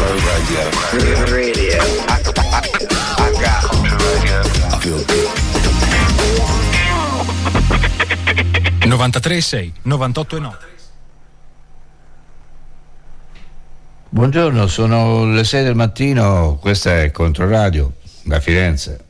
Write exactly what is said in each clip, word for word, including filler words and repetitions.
Control Radio. Radio. I, I, I got Control Radio. I feel good. novantatré e sei, novantotto e nove. Buongiorno, sono le sei del mattino, questa è Controradio da Firenze.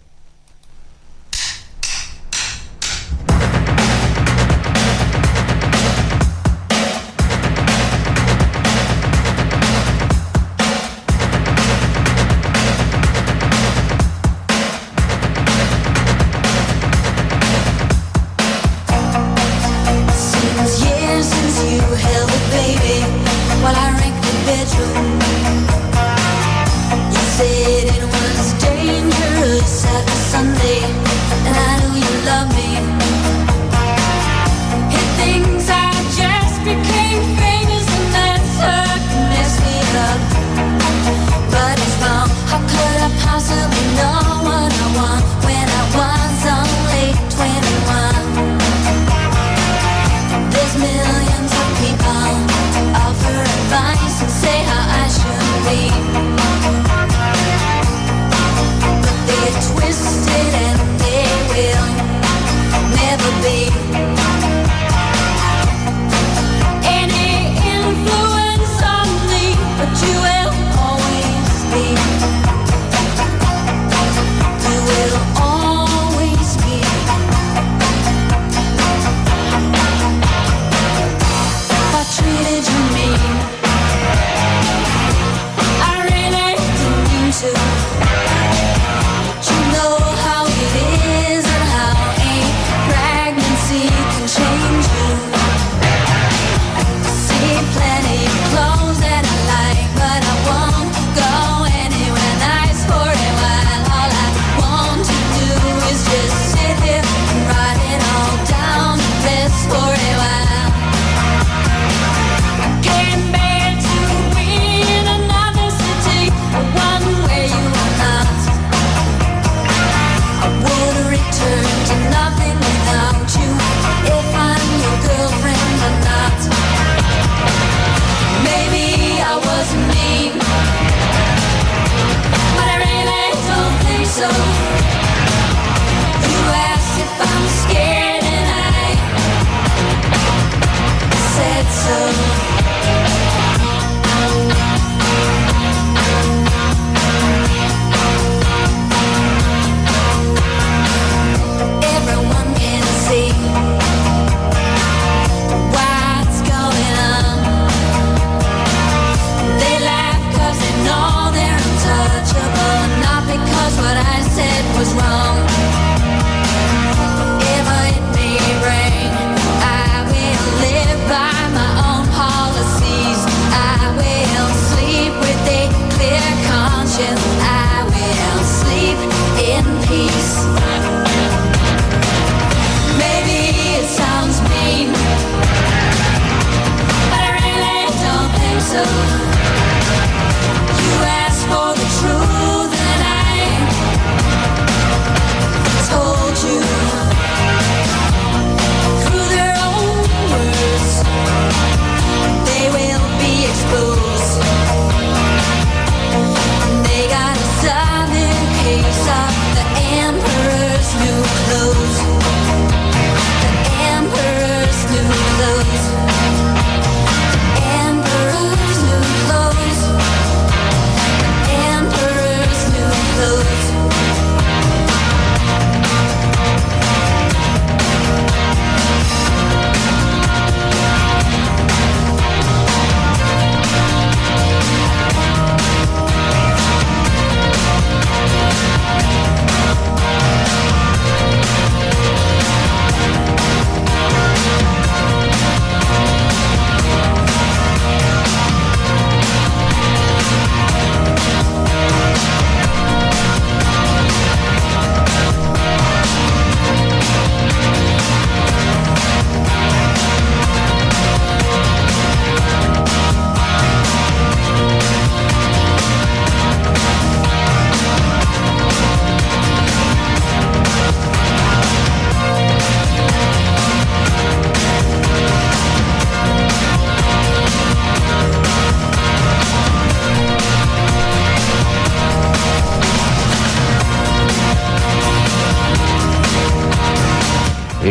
Said it was dangerous.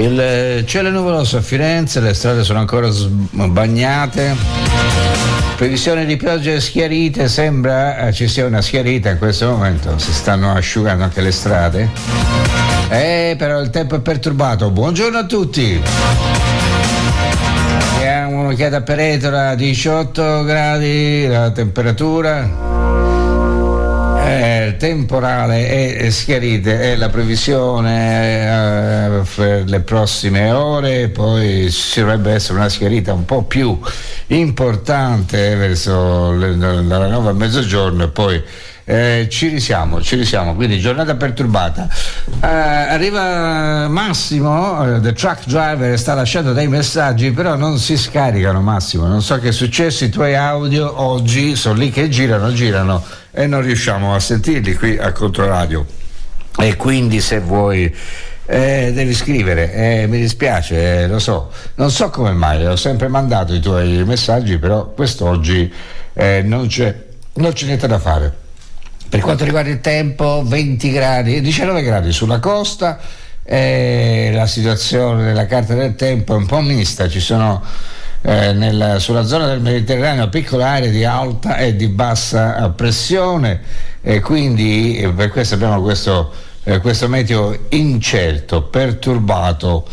Il cielo è nuvoloso a Firenze, le strade sono ancora bagnate, previsione di piogge schiarite, sembra ci sia una schiarita in questo momento, si stanno asciugando anche le strade, eh, però il tempo è perturbato. Buongiorno a tutti. Abbiamo un'occhiata a Peretola, diciotto gradi la temperatura. Eh, temporale e schiarite è la previsione eh, per le prossime ore, poi ci dovrebbe essere una schiarita un po' più importante verso le, dalla nove a mezzogiorno e poi eh, ci risiamo, ci risiamo, quindi giornata perturbata. Eh, arriva Massimo, the truck driver, sta lasciando dei messaggi, però non si scaricano. Massimo, non so che è successo, i tuoi audio oggi sono lì che girano, girano e non riusciamo a sentirli qui a Controradio, e quindi se vuoi eh, devi scrivere, eh, mi dispiace, eh, lo so, non so come mai, ho sempre mandato i tuoi messaggi, però quest'oggi eh, non c'è non c'è niente da fare. Per quanto riguarda il tempo, venti gradi, diciannove gradi sulla costa, eh, la situazione della carta del tempo è un po' mista, ci sono Eh, nella, sulla zona del Mediterraneo piccole aree di alta e di bassa pressione, e quindi eh, per questo abbiamo questo, eh, questo meteo incerto, perturbato,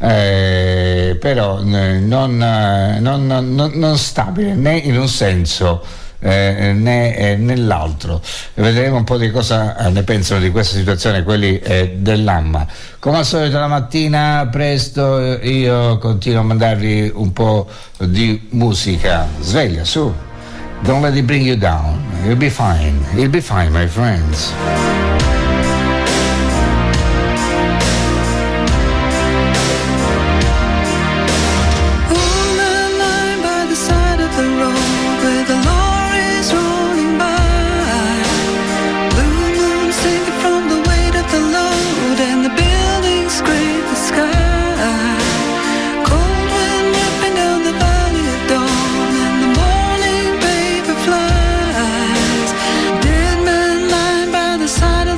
eh, però eh, non, non, non, non stabile né in un senso Eh, né eh, nell'altro. Vedremo un po' di cosa eh, ne pensano di questa situazione quelli eh, dell'AMMA. Come al solito la mattina presto eh, io continuo a mandarvi un po' di musica. Sveglia, su, don't let it bring you down, you'll be fine, you'll be fine my friends. Side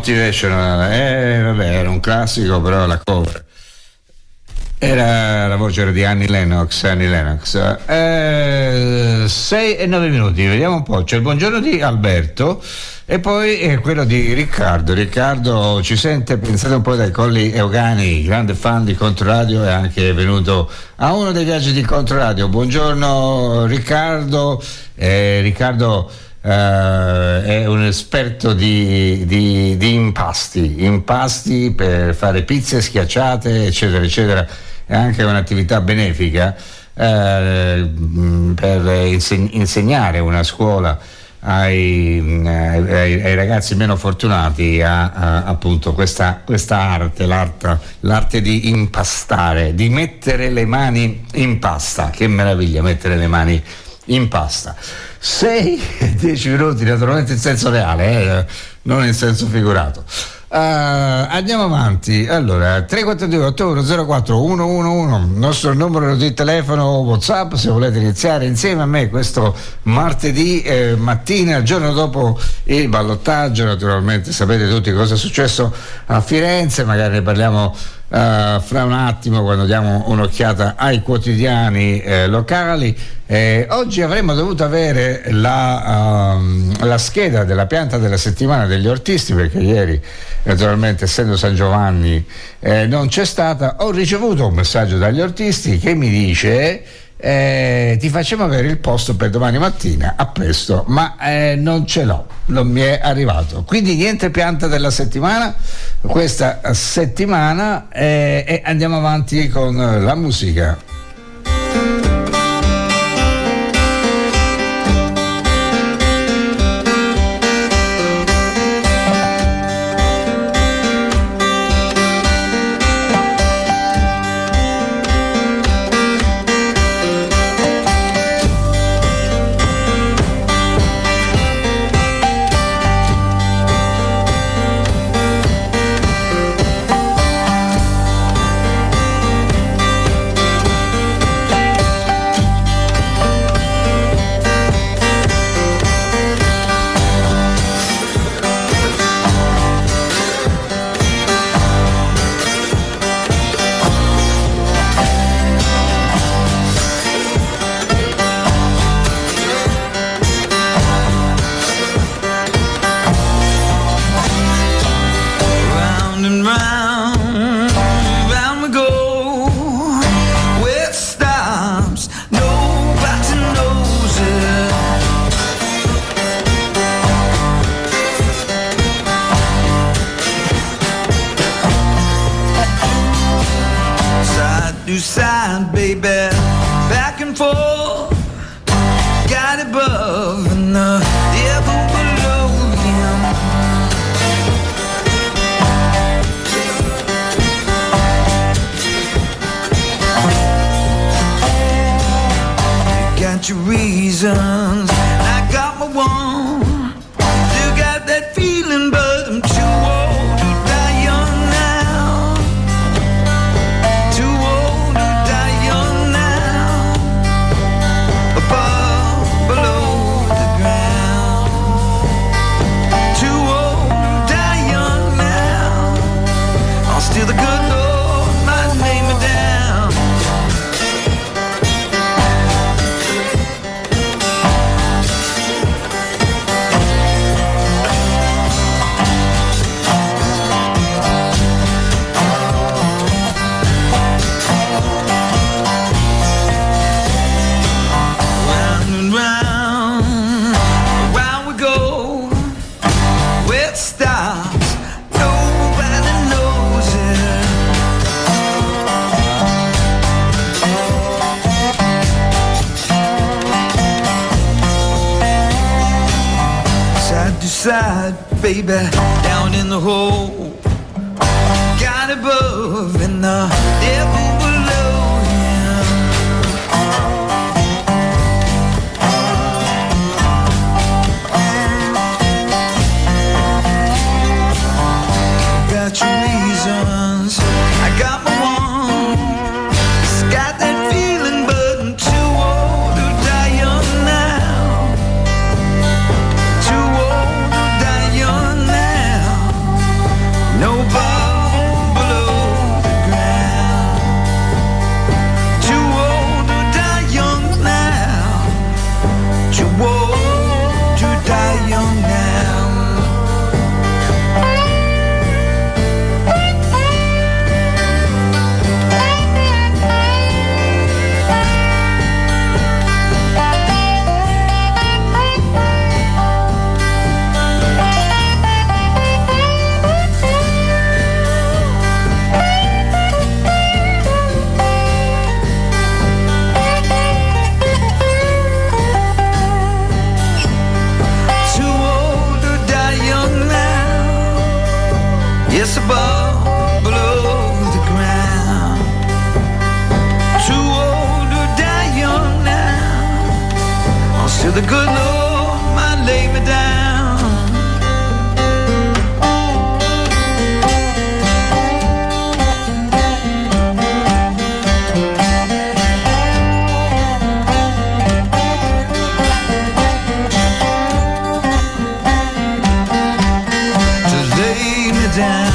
Motivational, eh, vabbè, era un classico, però la cover era, la voce era di Annie Lennox. Annie Lennox. Eh, sei e nove minuti, vediamo un po'. C'è il buongiorno di Alberto e poi è quello di Riccardo. Riccardo ci sente, pensate un po', dai Colli Euganei, grande fan di Controradio, è anche venuto a uno dei viaggi di Controradio. Buongiorno Riccardo. eh, Riccardo Uh, è un esperto di, di, di impasti, impasti per fare pizze, schiacciate, eccetera, eccetera. È anche un'attività benefica uh, per inseg- insegnare una scuola ai, ai, ai ragazzi meno fortunati a, a, appunto questa, questa arte, l'arte, l'arte di impastare, di mettere le mani in pasta. Che meraviglia mettere le mani in pasta. sei e dieci minuti, naturalmente in senso reale, eh, non in senso figurato. Uh, andiamo avanti. Allora, tre quattro due otto uno zero quattro uno uno uno, il nostro numero di telefono WhatsApp, se volete iniziare insieme a me questo martedì eh, mattina, il giorno dopo il ballottaggio. Naturalmente sapete tutti cosa è successo a Firenze, magari ne parliamo Uh, fra un attimo quando diamo un'occhiata ai quotidiani eh, locali. Eh, oggi avremmo dovuto avere la, um, la scheda della pianta della settimana degli ortisti, perché ieri naturalmente, essendo San Giovanni, eh, non c'è stata. Ho ricevuto un messaggio dagli ortisti che mi dice eh, ti facciamo avere il posto per domani mattina, a presto, ma eh, non ce l'ho, non mi è arrivato, quindi niente pianta della settimana questa settimana. eh, e andiamo avanti con la musica. Baby, down in the hole, God above and the devil below him. Got your reasons, I got my one. It's got that feeling, but I'm too old to die young now. Too old to die young now. the good Lord might lay me down. To lay me down.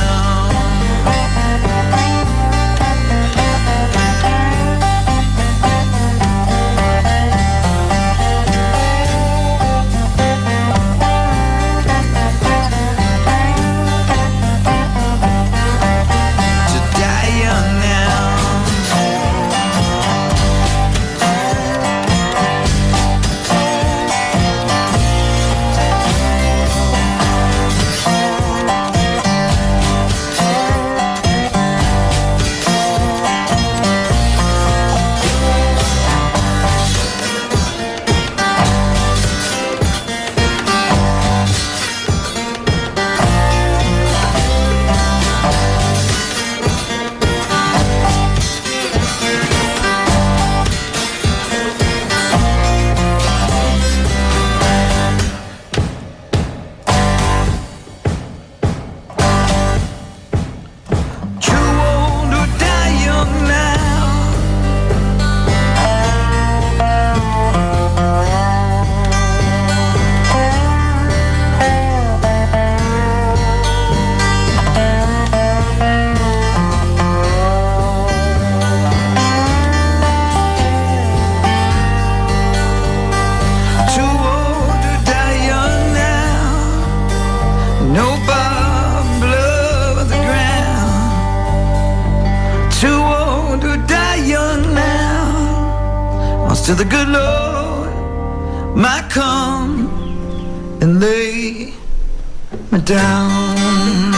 To the good Lord might come and lay me down.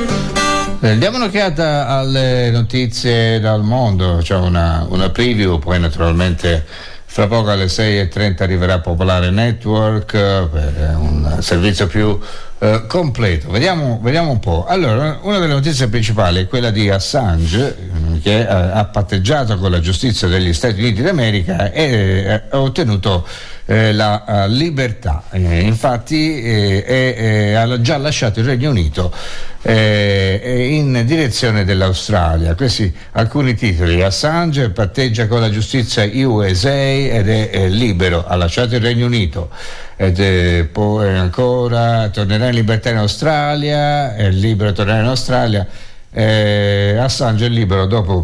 Diamo un'occhiata alle notizie dal mondo, c'è una, una preview, poi naturalmente fra poco alle sei e trenta arriverà Popolare Network per un servizio più eh, completo. Vediamo, vediamo un po'. Allora, una delle notizie principali è quella di Assange, che ha, ha patteggiato con la giustizia degli Stati Uniti d'America e ha ottenuto eh, la uh, libertà. Eh, infatti eh, eh, ha già lasciato il Regno Unito eh, in direzione dell'Australia. Questi alcuni titoli: Assange patteggia con la giustizia U S A ed è eh, libero, ha lasciato il Regno Unito. Ed eh, poi ancora tornerà in libertà in Australia, è libero, tornerà in Australia. Eh, Assange è libero dopo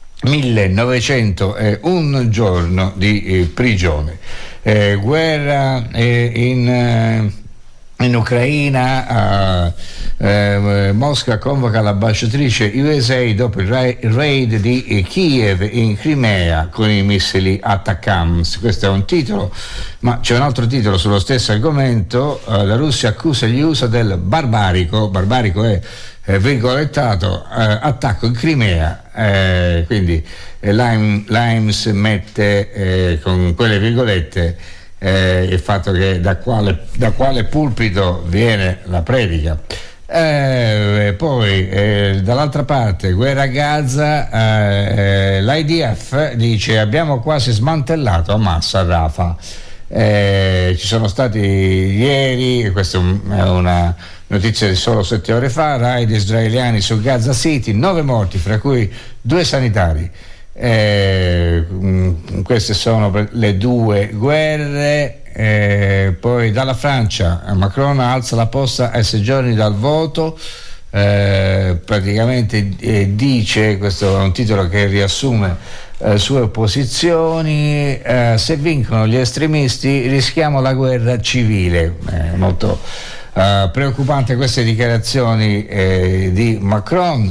millenovecentouno giorno di eh, prigione. Eh, guerra eh, in, eh, in Ucraina, eh, eh, Mosca convoca l'ambasciatrice U S A dopo il, ra- il raid di eh, Kiev in Crimea con i missili Atacams. Questo è un titolo, ma c'è un altro titolo sullo stesso argomento. Eh, la Russia accusa gli U S A del barbarico, barbarico è Eh, virgolettato eh, attacco in Crimea, eh, quindi eh, Lime, Limes mette eh, con quelle virgolette eh, il fatto che da quale, da quale pulpito viene la predica. Eh, poi eh, dall'altra parte guerra a Gaza, eh, l'I D F dice abbiamo quasi smantellato Hamas a Rafah. Eh, ci sono stati ieri, questa è una notizia di solo sette ore fa, raid israeliani su Gaza City, nove morti, fra cui due sanitari. Eh, queste sono le due guerre. Eh, poi dalla Francia Macron alza la posta ai sei giorni dal voto. Eh, praticamente eh, dice, questo è un titolo che riassume Eh, sue posizioni, eh, se vincono gli estremisti rischiamo la guerra civile. Eh, molto eh, preoccupante queste dichiarazioni eh, di Macron.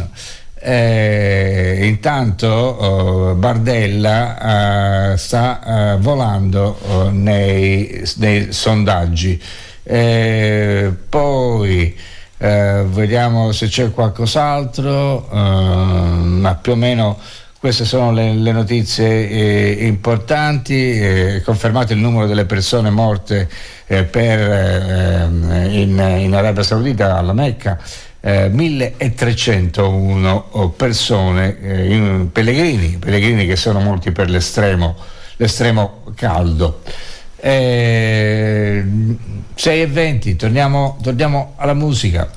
Eh, intanto eh, Bardella eh, sta eh, volando eh, nei, nei sondaggi. Eh, poi eh, vediamo se c'è qualcos'altro, eh, ma più o meno queste sono le, le notizie eh, importanti. Eh, confermato il numero delle persone morte eh, per, eh, in, in Arabia Saudita, alla Mecca, eh, milletrecentouno persone, eh, in, pellegrini, pellegrini che sono molti per l'estremo, l'estremo caldo. Eh, sei e venti, torniamo, torniamo alla musica.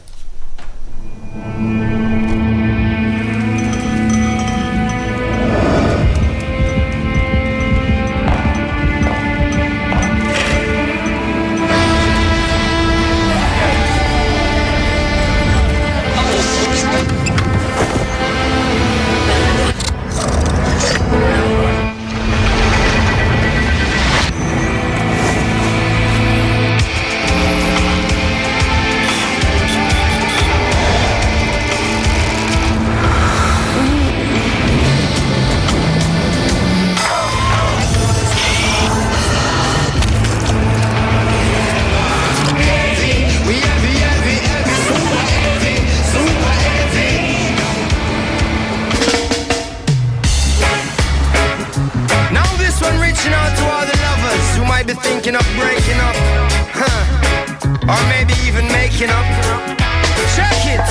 Thinking of breaking up, huh? Or maybe even making up. Check it.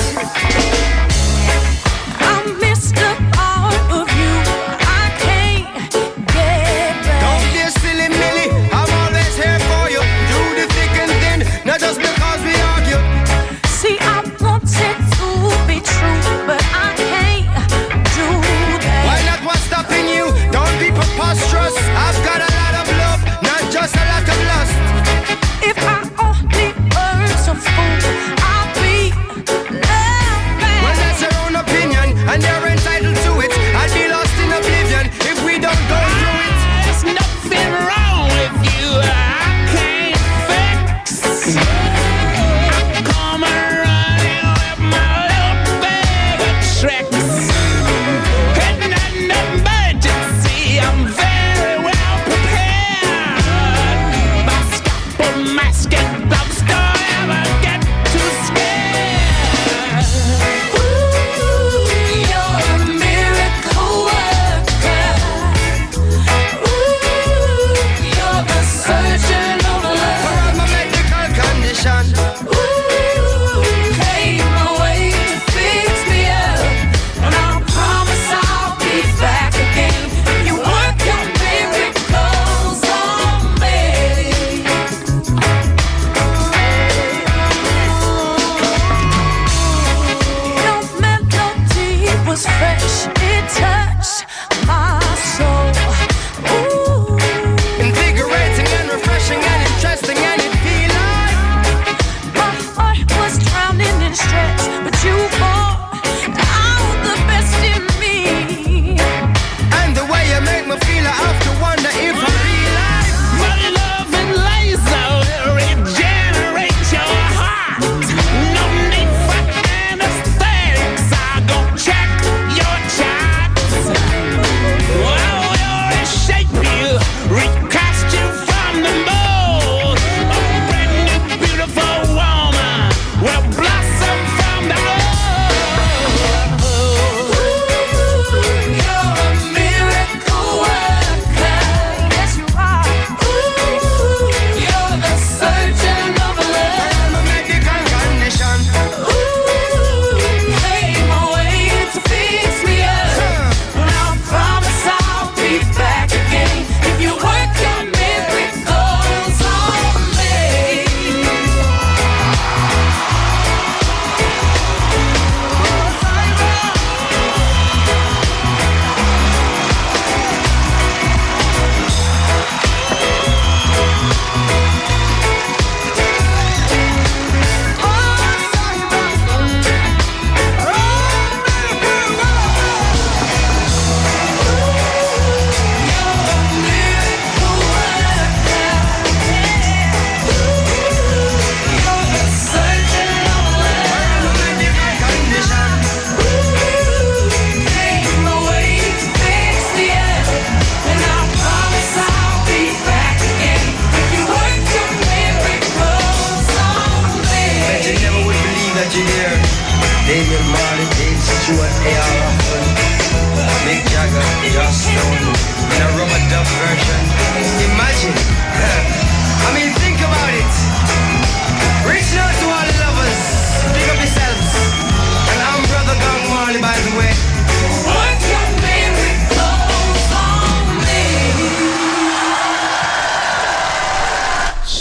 I missed a part of you. I can't get back. Don't be a silly Millie. I'm always here for you. Through the thick and thin, not just because we argue. See, I want it to be true, but I can't do that. Why not? What's stopping you? Don't be preposterous. I've got a lot of love, not just a lot of lust. If I only were so fool, I'll be loved back.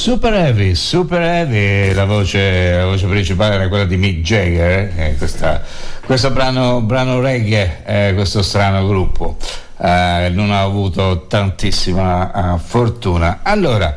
Super Heavy, Super Heavy, la voce, la voce principale era quella di Mick Jagger, eh, questa, questo brano, brano reggae, eh, questo strano gruppo, eh, non ha avuto tantissima uh, fortuna. Allora,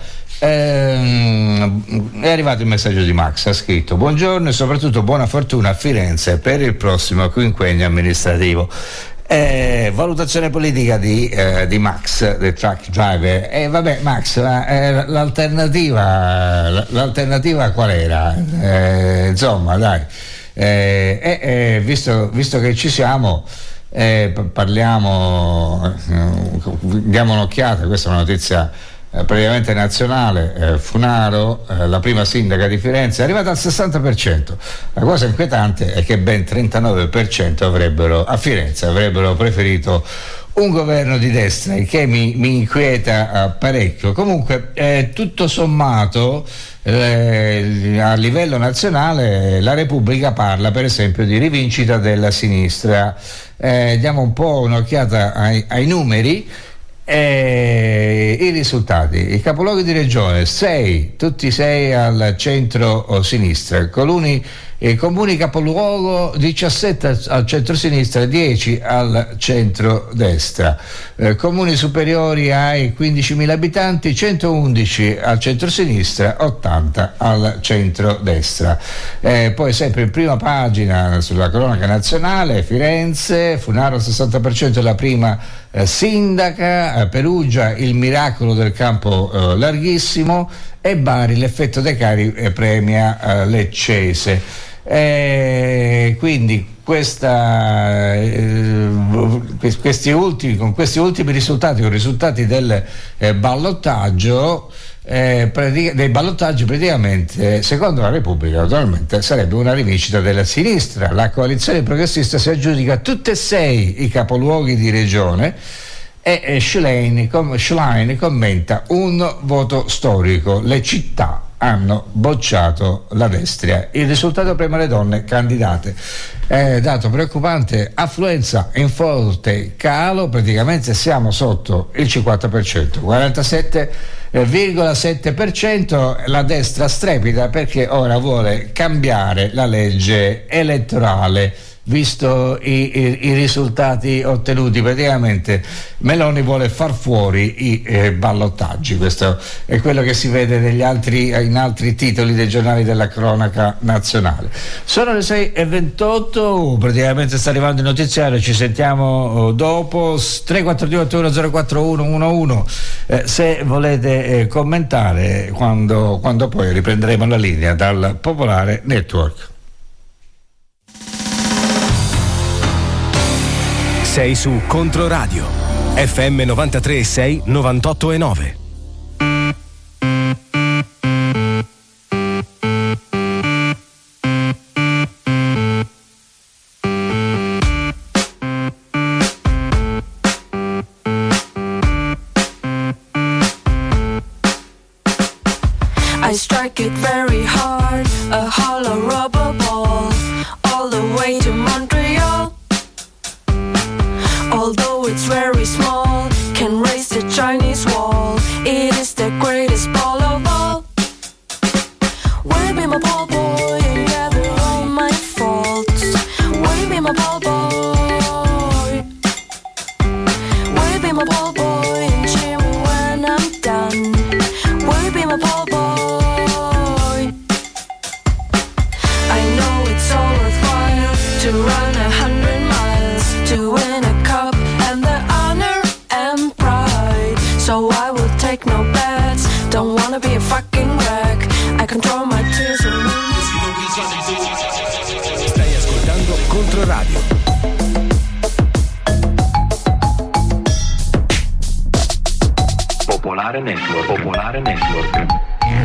ehm, è arrivato il messaggio di Max, ha scritto: buongiorno e soprattutto buona fortuna a Firenze per il prossimo quinquennio amministrativo. Eh, valutazione politica di, eh, di Max, del truck driver. E eh, vabbè, Max, ma, eh, l'alternativa, l'alternativa qual era? Eh, insomma, dai, eh, eh, eh, visto, visto che ci siamo, eh, parliamo, eh, diamo un'occhiata. Questa è una notizia Eh, praticamente nazionale. eh, Funaro, eh, la prima sindaca di Firenze, è arrivata al sessanta per cento. La cosa inquietante è che ben trentanove per cento avrebbero, a Firenze avrebbero preferito un governo di destra, il che mi, mi inquieta eh, parecchio. Comunque, eh, tutto sommato, eh, a livello nazionale la Repubblica parla per esempio di rivincita della sinistra. Eh, diamo un po' un'occhiata ai, ai numeri. E i risultati: i capoluoghi di regione sei, tutti sei al centro-sinistra, Coluni, i comuni capoluogo diciassette al centro-sinistra, dieci al centro-destra, eh, comuni superiori ai quindicimila abitanti, centoundici al centro-sinistra, ottanta al centro-destra. Eh, poi sempre in prima pagina sulla cronaca nazionale, Firenze, Funaro al sessanta per cento la prima eh, sindaca, eh, Perugia il miracolo del campo eh, larghissimo, e Bari l'effetto De Cari eh, premia eh, Leccese. Eh, quindi questa, eh, questi ultimi, con questi ultimi risultati, con i risultati del eh, ballottaggio, eh, pratica, dei ballottaggi, praticamente, secondo la Repubblica, naturalmente sarebbe una rivincita della sinistra. La coalizione progressista si aggiudica tutti e sei i capoluoghi di regione. E Schlein, com, Schlein commenta: un voto storico, le città hanno bocciato la destra, il risultato prema le donne candidate. Eh, dato preoccupante, affluenza in forte calo, praticamente siamo sotto il cinquanta per cento, quarantasette virgola sette per cento. La destra strepita perché ora vuole cambiare la legge elettorale. Visto i, i, i risultati ottenuti, praticamente Meloni vuole far fuori i eh, ballottaggi. Questo è quello che si vede negli altri, in altri titoli dei giornali della cronaca nazionale. Sono le sei e ventotto, praticamente sta arrivando il notiziario, ci sentiamo dopo. Tre quattro due otto uno zero quattro uno uno uno, eh, se volete eh, commentare, quando, quando poi riprenderemo la linea dal Popolare Network. Sei su Controradio F M novantatré e sei, novantotto e nove. I strike it very hard, a hollow rubber ball, all the way to Montreal. Although it's very small, can raise the Chinese wall. It is the greatest ball of all. Will be my ball boy and gather all my faults. Will be my ball boy. Will be my ball boy and cheer me when I'm done. Will be my ball boy. I know it's all worthwhile to run a hundred miles to win a cup and the honor and pride. So I will take no bets, don't wanna be a fucking wreck. I control my tears and Stai ascoltando Controradio. Popolare Network, Popolare Network.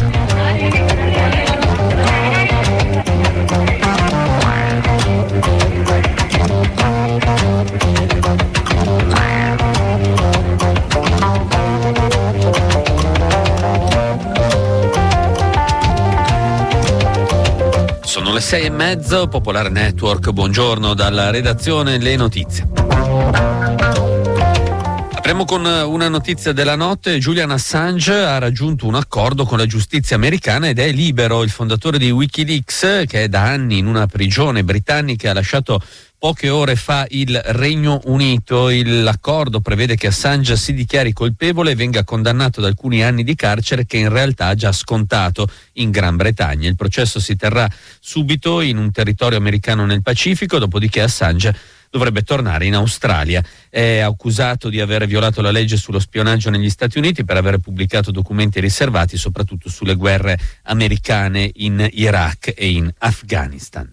Sono le sei e mezzo, Popolare Network, buongiorno dalla redazione, le notizie. Apriamo con una notizia della notte. Julian Assange ha raggiunto un accordo con la giustizia americana ed è libero. Il fondatore di Wikileaks, che è da anni in una prigione britannica, ha lasciato poche ore fa il Regno Unito. Il, l'accordo prevede che Assange si dichiari colpevole e venga condannato ad alcuni anni di carcere che in realtà ha già scontato in Gran Bretagna. Il processo si terrà subito in un territorio americano nel Pacifico, dopodiché Assange dovrebbe tornare in Australia. È accusato di aver violato la legge sullo spionaggio negli Stati Uniti per aver pubblicato documenti riservati soprattutto sulle guerre americane in Iraq e in Afghanistan.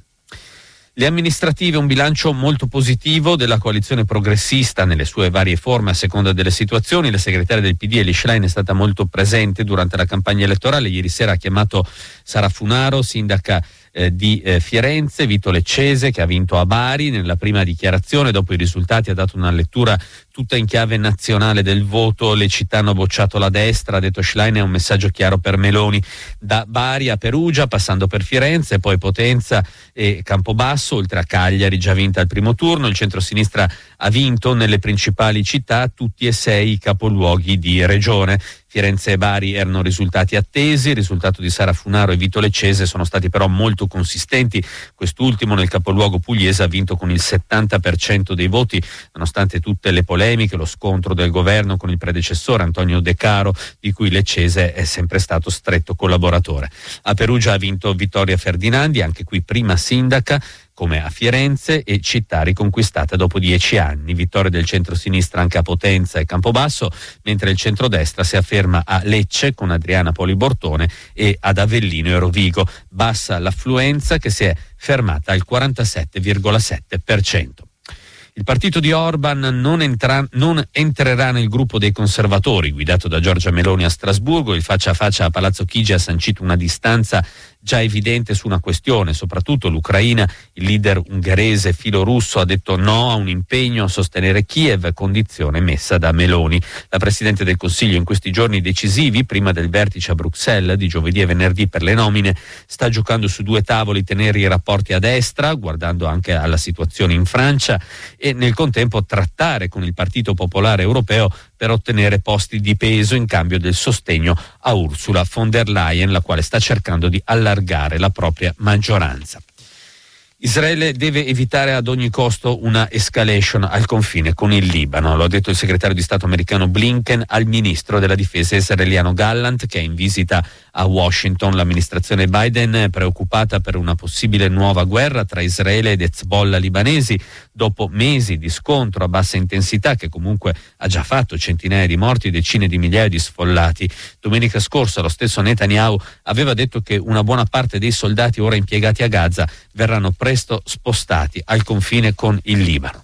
Le amministrative, un bilancio molto positivo della coalizione progressista nelle sue varie forme a seconda delle situazioni. La segretaria del P D, Elly Schlein, è stata molto presente durante la campagna elettorale. Ieri sera ha chiamato Sara Funaro, sindaca eh, di eh, Firenze, Vito Leccese, che ha vinto a Bari. Nella prima dichiarazione, dopo i risultati, ha dato una lettura tutta in chiave nazionale del voto. Le città hanno bocciato la destra, ha detto Schlein, è un messaggio chiaro per Meloni. Da Bari a Perugia, passando per Firenze, poi Potenza e Campobasso, oltre a Cagliari, già vinta al primo turno. Il centrosinistra ha vinto nelle principali città, tutti e sei i capoluoghi di regione. Firenze e Bari erano risultati attesi. Il risultato di Sara Funaro e Vito Leccese sono stati però molto consistenti. Quest'ultimo nel capoluogo pugliese ha vinto con il settanta per cento dei voti, nonostante tutte le polemiche, lo scontro del governo con il predecessore Antonio De Caro, di cui Leccese è sempre stato stretto collaboratore. A Perugia ha vinto Vittoria Ferdinandi, anche qui prima sindaca, come a Firenze, e città riconquistata dopo dieci anni. Vittoria del centro-sinistra anche a Potenza e Campobasso, mentre il centrodestra si afferma a Lecce con Adriana Poli Bortone e ad Avellino e Rovigo. Bassa l'affluenza, che si è fermata al quarantasette virgola sette per cento. Il partito di Orban non, entra, non entrerà nel gruppo dei conservatori guidato da Giorgia Meloni a Strasburgo. Il faccia a faccia a Palazzo Chigi ha sancito una distanza già evidente su una questione, soprattutto l'Ucraina. Il leader ungherese filorusso ha detto no a un impegno a sostenere Kiev, condizione messa da Meloni. La Presidente del Consiglio, in questi giorni decisivi, prima del vertice a Bruxelles di giovedì e venerdì per le nomine, sta giocando su due tavoli: tenere i rapporti a destra, guardando anche alla situazione in Francia, e nel contempo trattare con il Partito Popolare Europeo per ottenere posti di peso in cambio del sostegno a Ursula von der Leyen, la quale sta cercando di allargare la propria maggioranza. Israele deve evitare ad ogni costo una escalation al confine con il Libano, lo ha detto il segretario di Stato americano Blinken al ministro della difesa israeliano Gallant, che è in visita a Washington. L'amministrazione Biden è preoccupata per una possibile nuova guerra tra Israele ed Hezbollah libanesi, dopo mesi di scontro a bassa intensità che comunque ha già fatto centinaia di morti e decine di migliaia di sfollati. Domenica scorsa lo stesso Netanyahu aveva detto che una buona parte dei soldati ora impiegati a Gaza verranno presto spostati al confine con il Libano.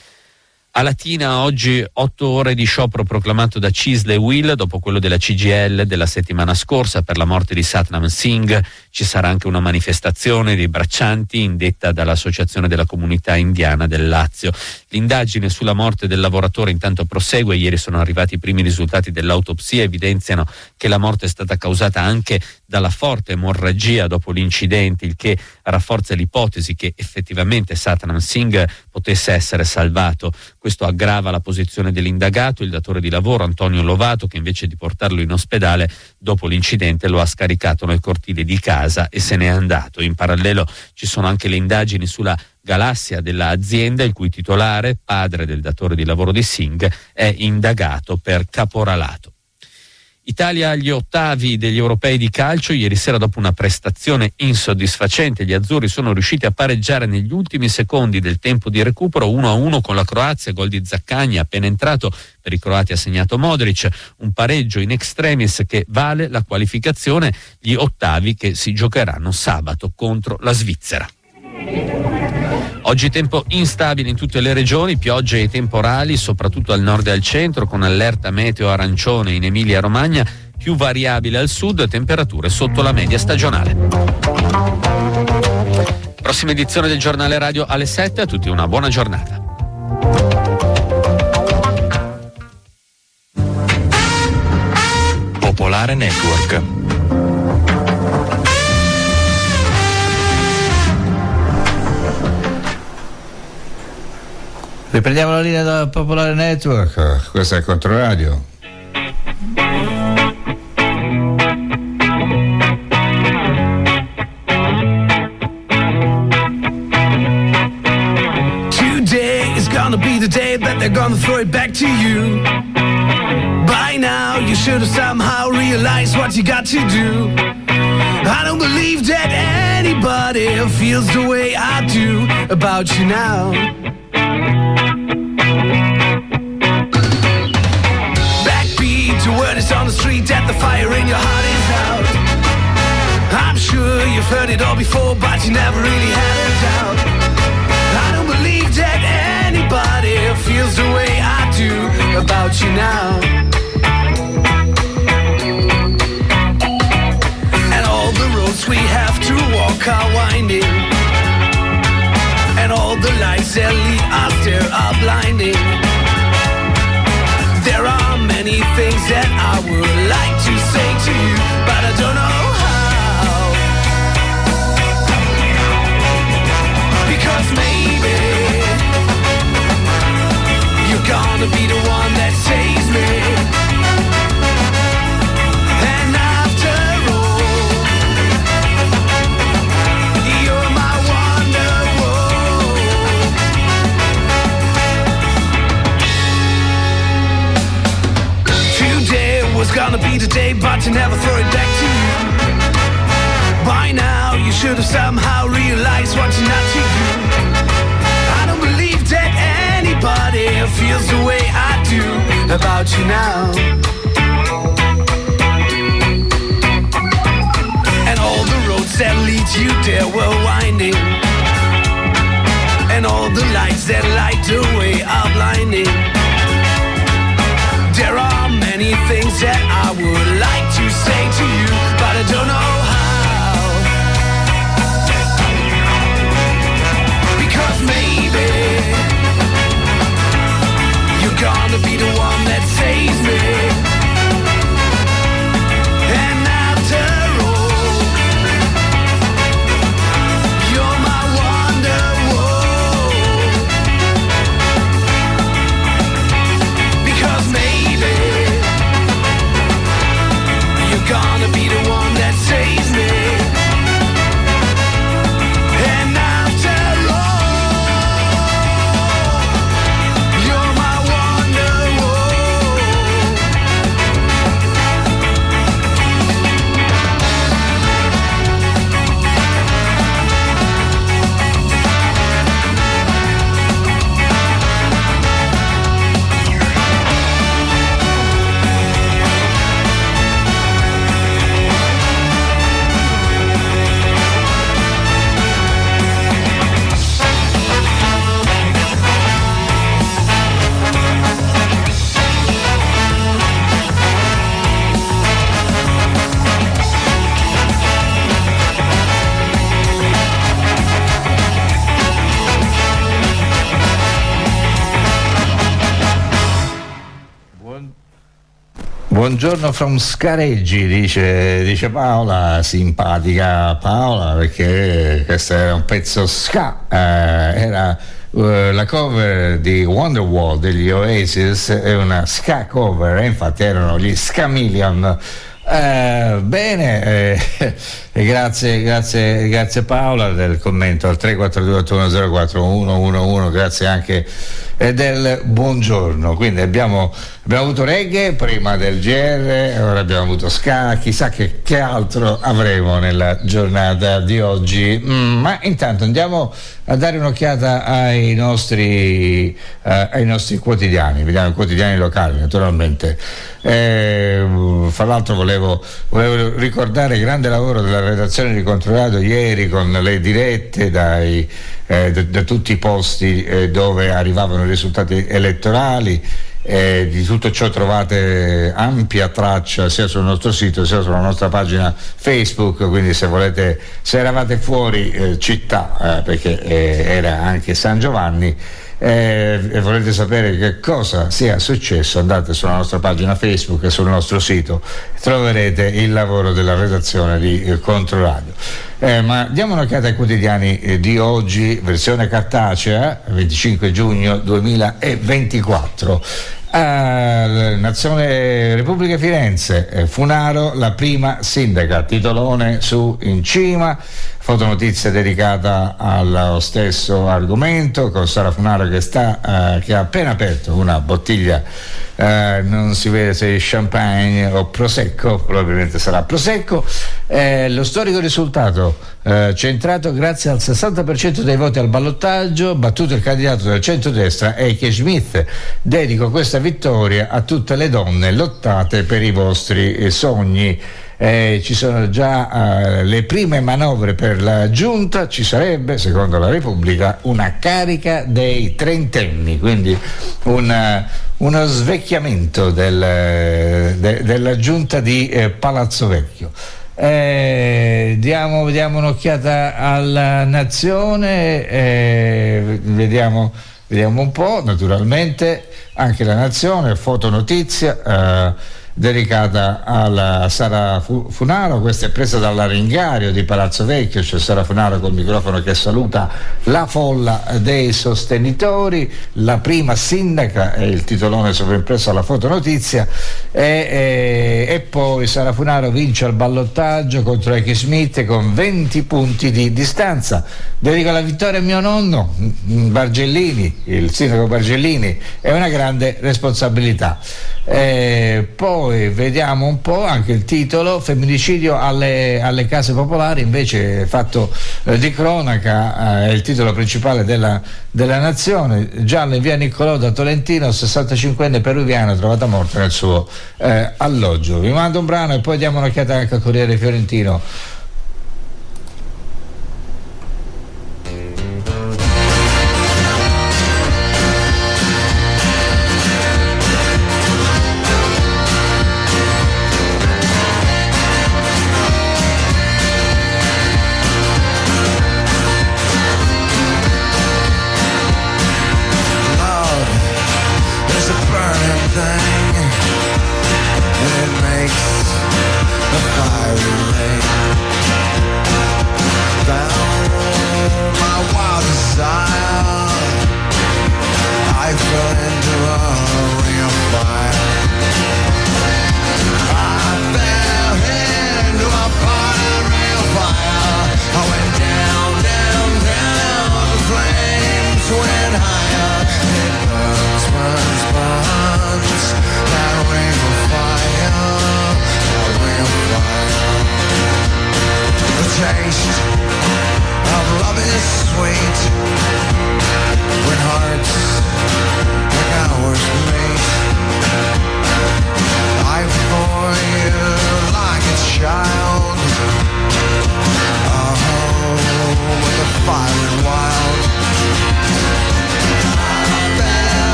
A Latina oggi otto ore di sciopero proclamato da Cisle e Will dopo quello della C G I L della settimana scorsa per la morte di Satnam Singh. Ci sarà anche una manifestazione dei braccianti indetta dall'Associazione della Comunità Indiana del Lazio. L'indagine sulla morte del lavoratore intanto prosegue. Ieri sono arrivati i primi risultati dell'autopsia, evidenziano che la morte è stata causata anche dalla forte emorragia dopo l'incidente, il che rafforza l'ipotesi che effettivamente Satnam Singh potesse essere salvato. Questo aggrava la posizione dell'indagato, il datore di lavoro Antonio Lovato, che invece di portarlo in ospedale dopo l'incidente lo ha scaricato nel cortile di casa e se n'è andato. In parallelo ci sono anche le indagini sulla galassia dell'azienda, il cui titolare, padre del datore di lavoro di Singh, è indagato per caporalato. Italia agli ottavi degli europei di calcio. Ieri sera, dopo una prestazione insoddisfacente, gli azzurri sono riusciti a pareggiare negli ultimi secondi del tempo di recupero uno a uno con la Croazia, gol di Zaccagni appena entrato. Per i croati ha segnato Modric, un pareggio in extremis che vale la qualificazione. Gli ottavi che si giocheranno sabato contro la Svizzera. Oggi tempo instabile in tutte le regioni, piogge e temporali soprattutto al nord e al centro, con allerta meteo arancione in Emilia Romagna, più variabile al sud, temperature sotto la media stagionale. Prossima edizione del giornale radio alle sette, a tutti una buona giornata. Popolare Network. Riprendiamo la linea dal Popolare Network, questo è Controradio. Today is gonna be the day that they're gonna throw it back to you. By now you should have somehow realized what you got to do. I don't believe that anybody feels the way I do about you now. Backbeat to word is on the street that the fire in your heart is out. I'm sure you've heard it all before, but you never really had a doubt. I don't believe that anybody feels the way I do about you now. We have to walk are winding, and all the lights that lead us there are blinding. There are many things that I would like to say to you, but I don't know how. Because maybe you're gonna be the one that saves me. Was gonna be today, but to never throw it back to you. By now you should have somehow realized what you're not to do. I don't believe that anybody feels the way I do about you now. And all the roads that lead you there were winding, and all the lights that light the way are blinding. There are many things that I would like to say to you, but I don't know how. Because maybe you're gonna be the one that saves me. And after all, you're my wonderwall. Because maybe you're gonna be the one that saves me. And after all, you're my wonderwall. Buongiorno from Scareggi, dice, dice Paola, simpatica Paola, perché questo era un pezzo ska, eh, era uh, la cover di Wonderwall degli Oasis, è una ska cover, eh, infatti erano gli Scamillion. Eh, bene, eh, grazie, grazie, grazie Paola del commento al tre quattro due otto uno zero quattro uno uno uno, grazie anche eh, del buongiorno. Quindi abbiamo, abbiamo avuto reggae prima del G R, ora abbiamo avuto ska, chissà che, che altro avremo nella giornata di oggi. Mm, ma intanto andiamo a dare un'occhiata ai nostri, eh, ai nostri quotidiani, vediamo i quotidiani locali naturalmente. Eh, fra l'altro volevo, volevo ricordare il grande lavoro della redazione di Controradio ieri con le dirette dai, eh, da, da tutti i posti eh, dove arrivavano i risultati elettorali. Eh, di tutto ciò trovate ampia traccia sia sul nostro sito sia sulla nostra pagina Facebook, quindi se volete, se eravate fuori eh, città, eh, perché eh, era anche San Giovanni, eh, e volete sapere che cosa sia successo, andate sulla nostra pagina Facebook e sul nostro sito, troverete il lavoro della redazione di eh, Controradio. Eh, ma diamo un'occhiata ai quotidiani eh, di oggi, versione cartacea, venticinque giugno duemilaventiquattro. Uh, Nazione Repubblica Firenze, eh, Funaro la prima sindaca, titolone su In Cima, fotonotizia dedicata allo stesso argomento, con Sara Funaro che sta uh, che ha appena aperto una bottiglia, uh, non si vede se è champagne o prosecco, probabilmente sarà prosecco. Eh, lo storico risultato uh, centrato grazie al sessanta per cento dei voti al ballottaggio, battuto il candidato del centrodestra Heike Schmidt. Dedico questa vittoria a tutte le donne lottate per i vostri eh, sogni. Eh, ci sono già eh, le prime manovre per la giunta, ci sarebbe, secondo la Repubblica, una carica dei trentenni, quindi un, uno svecchiamento del, de, della giunta di eh, Palazzo Vecchio. Eh, diamo, diamo un'occhiata alla Nazione, eh, vediamo, vediamo un po', naturalmente anche la Nazione, fotonotizia eh, dedicata alla Sara Funaro. Questa è presa dall'Aringario di Palazzo Vecchio, c'è Sara Funaro col microfono che saluta la folla dei sostenitori, la prima sindaca è il titolone sovraimpresso alla fotonotizia, e, e, e poi Sara Funaro vince al ballottaggio contro Heike Schmidt con venti punti di distanza. Dedico la vittoria a mio nonno Bargellini, il sindaco Bargellini, è una grande responsabilità. E poi vediamo un po' anche il titolo: femminicidio alle, alle case popolari, invece fatto eh, di cronaca, è eh, il titolo principale della, della Nazione. Giallo in via Niccolò da Tolentino, sessantacinquenne peruviano trovata morta nel suo eh, alloggio. Vi mando un brano e poi diamo un'occhiata anche al Corriere Fiorentino.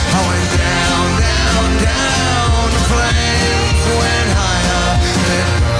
Down, down, the flames went higher. It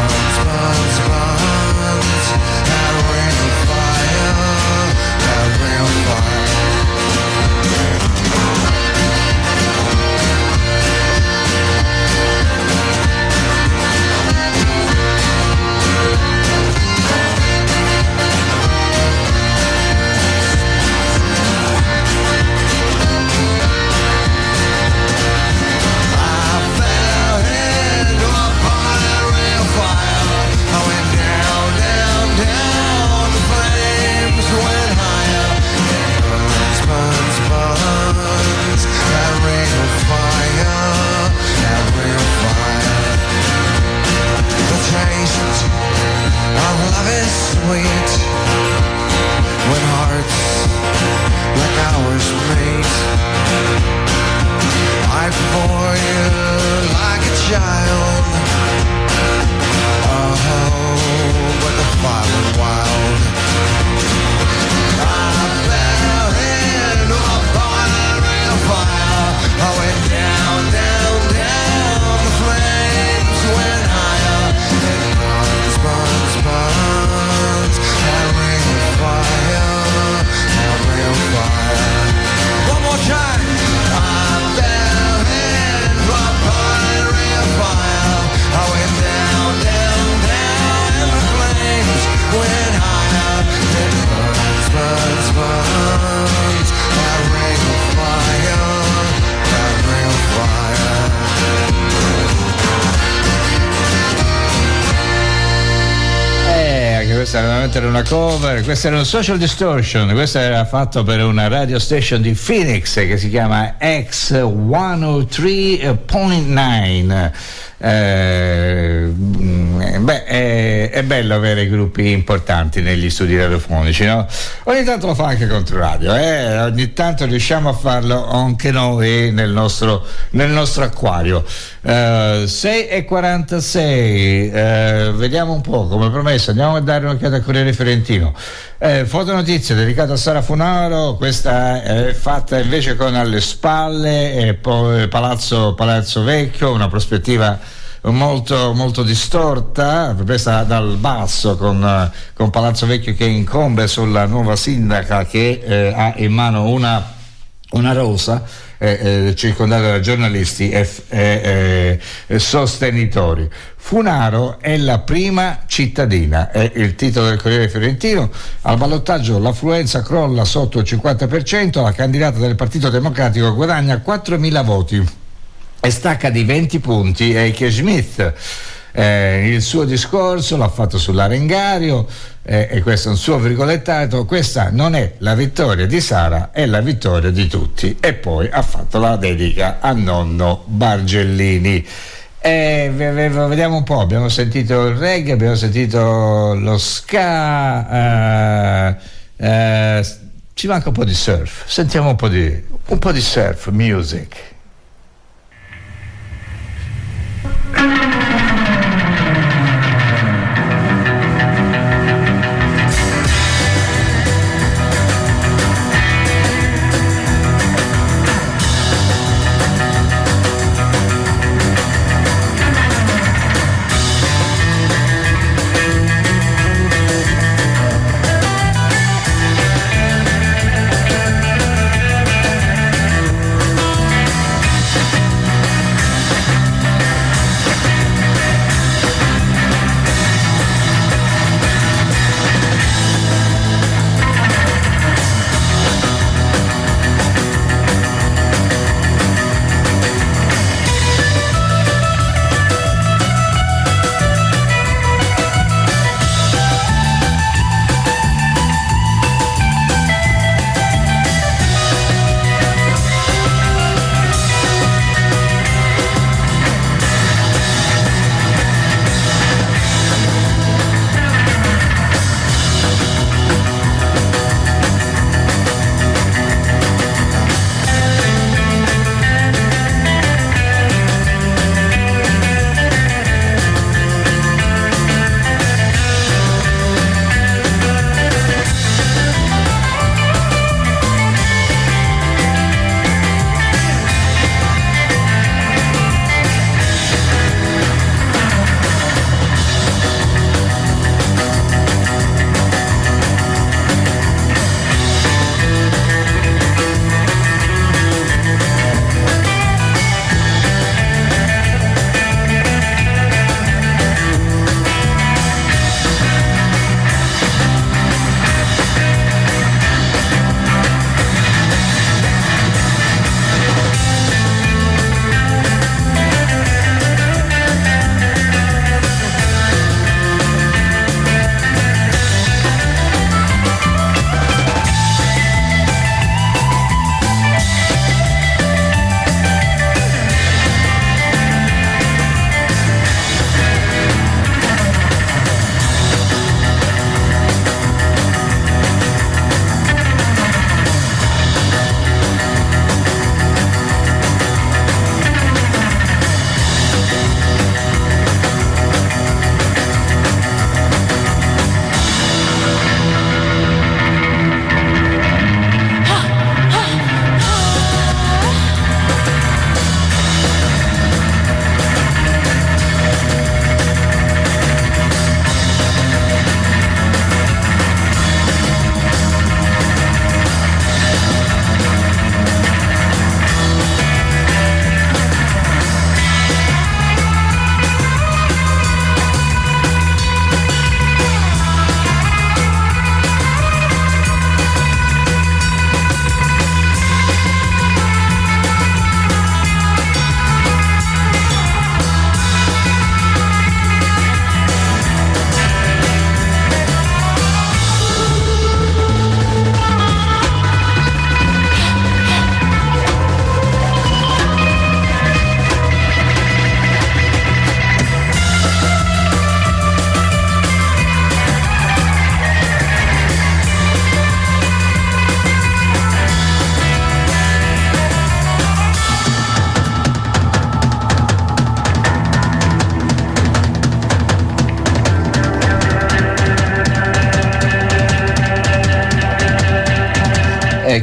questa veramente era una cover, questa era un Social Distortion, questa era fatto per una radio station di Phoenix che si chiama X centotré virgola nove. Eh, beh, è, è bello avere gruppi importanti negli studi radiofonici, no? Ogni tanto lo fa anche Controradio, eh? Ogni tanto riusciamo a farlo anche noi nel nostro, nel nostro acquario. eh, sei e quarantasei, eh, vediamo un po', come promesso andiamo a dare un'occhiata al Corriere Fiorentino. Eh, fotonotizia dedicata a Sara Funaro, questa è fatta invece con alle spalle e poi Palazzo, Palazzo Vecchio, una prospettiva molto, molto distorta, presa dal basso con, con Palazzo Vecchio che incombe sulla nuova sindaca che eh, ha in mano una, una rosa eh, eh, circondata da giornalisti e eh, eh, sostenitori. Funaro è la prima cittadina, è il titolo del Corriere Fiorentino. Al ballottaggio l'affluenza crolla sotto il cinquanta per cento, la candidata del Partito Democratico guadagna quattromila voti e stacca di venti punti Heike Schmidt. Eh, il suo discorso l'ha fatto sull'Arengario eh, e questo è un suo virgolettato: questa non è la vittoria di Sara, è la vittoria di tutti. E poi ha fatto la dedica a nonno Bargellini. Eh, vediamo un po', abbiamo sentito il reggae, abbiamo sentito lo ska, eh, eh, ci manca un po' di surf, sentiamo un po' di, un po' di surf music.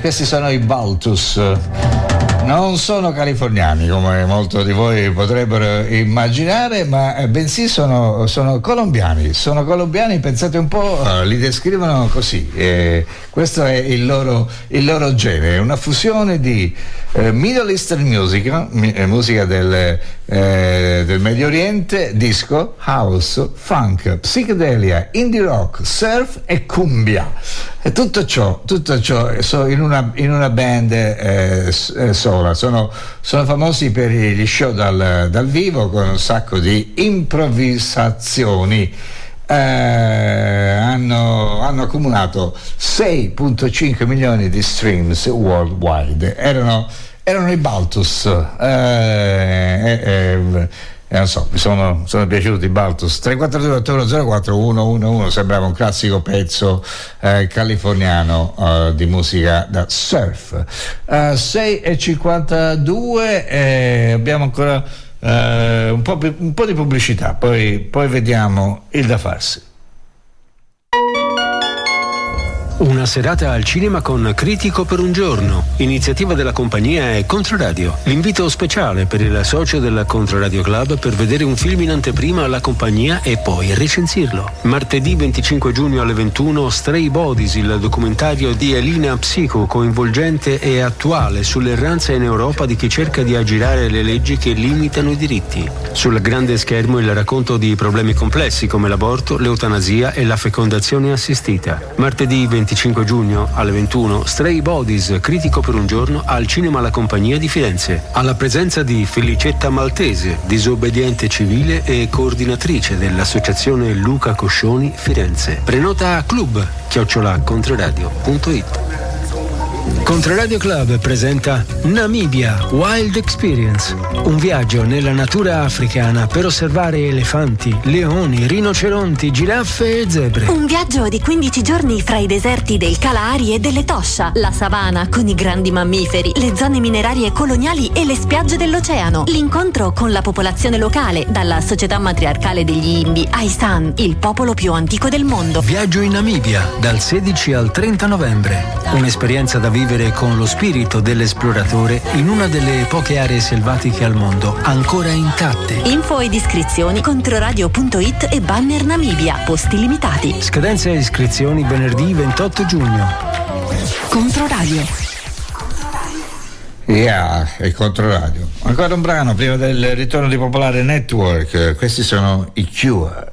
questi sono i Baltus. Non sono californiani come molti di voi potrebbero immaginare, ma bensì sono, sono colombiani. Sono colombiani, pensate un po', li descrivono così. Eh, questo è il loro, il loro genere, una fusione di eh, Middle Eastern music, mi, eh, musica del, eh, del Medio Oriente, disco, house, funk, psichedelia, indie rock, surf e cumbia. E tutto ciò, tutto ciò in una, in una band eh, sola. Sono, sono famosi per gli show dal, dal vivo con un sacco di improvvisazioni. Eh, hanno, hanno accumulato sei virgola cinque milioni di streams worldwide. Erano, erano i Baltus. Eh, eh, eh, Eh, non so, mi sono, sono piaciuti i Baltus. tre quattro due otto uno zero quattro uno uno uno, sembrava un classico pezzo eh, californiano eh, di musica da surf. Uh, sei e cinquantadue, eh, abbiamo ancora eh, un, po', un po' di pubblicità, poi, poi vediamo il da farsi. Una serata al cinema con Critico per un giorno. Iniziativa della compagnia è Controradio. L'invito speciale per il socio del Controradio Club per vedere un film in anteprima alla compagnia e poi recensirlo. Martedì venticinque giugno alle ventuno, Stray Bodies, il documentario di Elina Psico, coinvolgente e attuale sull'erranza in Europa di chi cerca di aggirare le leggi che limitano i diritti. Sul grande schermo il racconto di problemi complessi come l'aborto, l'eutanasia e la fecondazione assistita. Martedì venticinque giugno alle ventuno, Stray Bodies, Critico per un giorno al cinema La Compagnia di Firenze, alla presenza di Felicetta Maltese, disobbediente civile e coordinatrice dell'associazione Luca Coscioni Firenze. Prenota a club chiocciola controradio punto it. Controradio Club presenta Namibia Wild Experience, un viaggio nella natura africana per osservare elefanti, leoni, rinoceronti, giraffe e zebre. Un viaggio di quindici giorni fra i deserti del Kalahari e delle Tosha, la savana con i grandi mammiferi, le zone minerarie coloniali e le spiagge dell'oceano. L'incontro con la popolazione locale, dalla società matriarcale degli Imbi ai San, il popolo più antico del mondo. Viaggio in Namibia dal sedici al trenta novembre. Un'esperienza da vivere con lo spirito dell'esploratore in una delle poche aree selvatiche al mondo ancora intatte. Info ed iscrizioni controradio punto it e banner Namibia, posti limitati. Scadenza e iscrizioni venerdì ventotto giugno. Controradio. Yeah, il Controradio. Ancora un brano prima del ritorno di Popolare Network. Questi sono i Cure.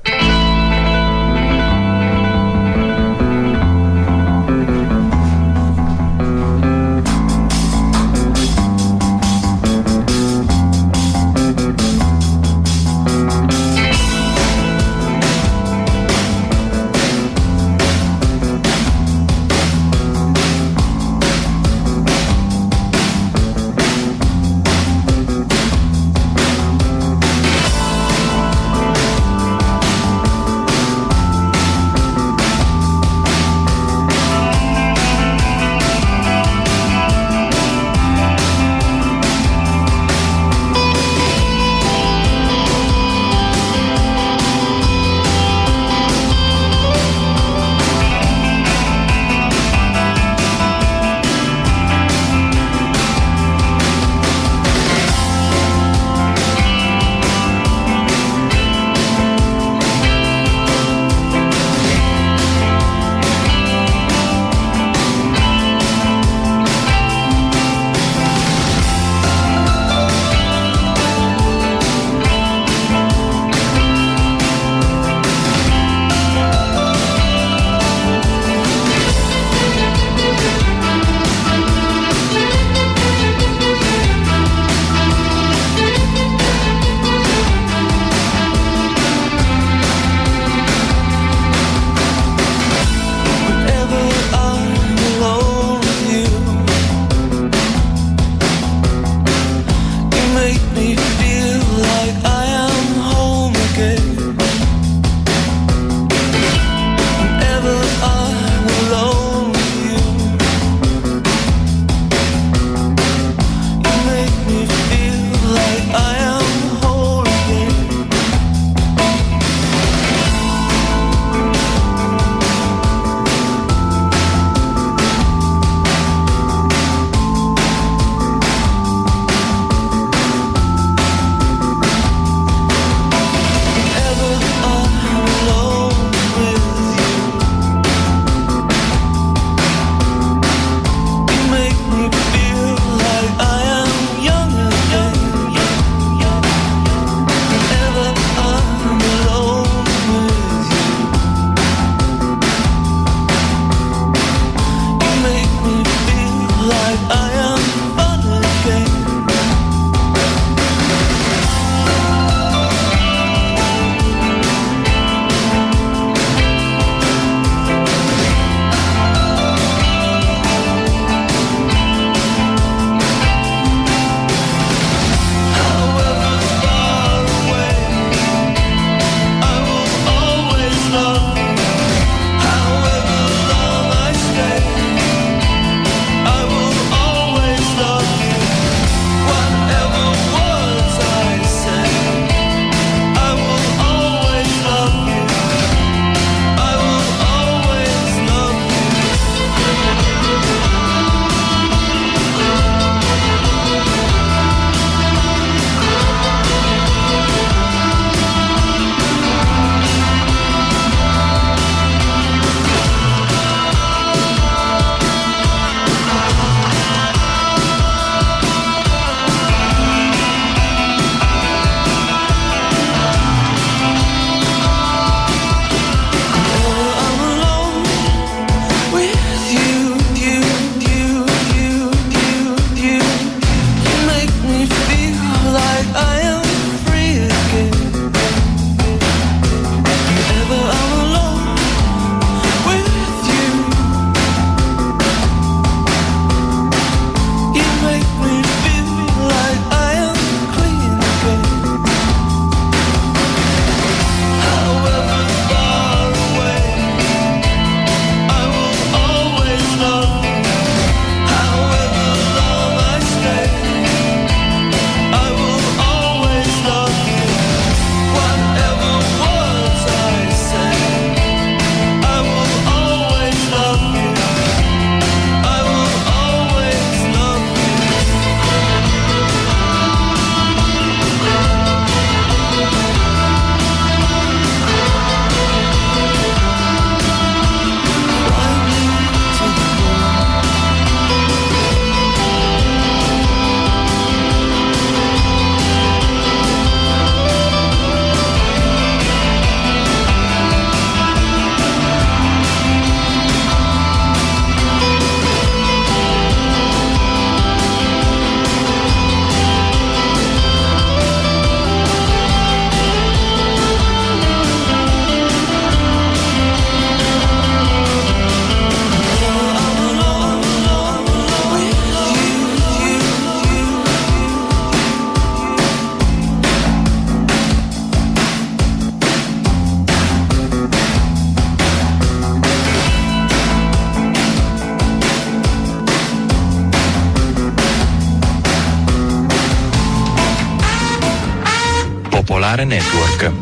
Popolare Network.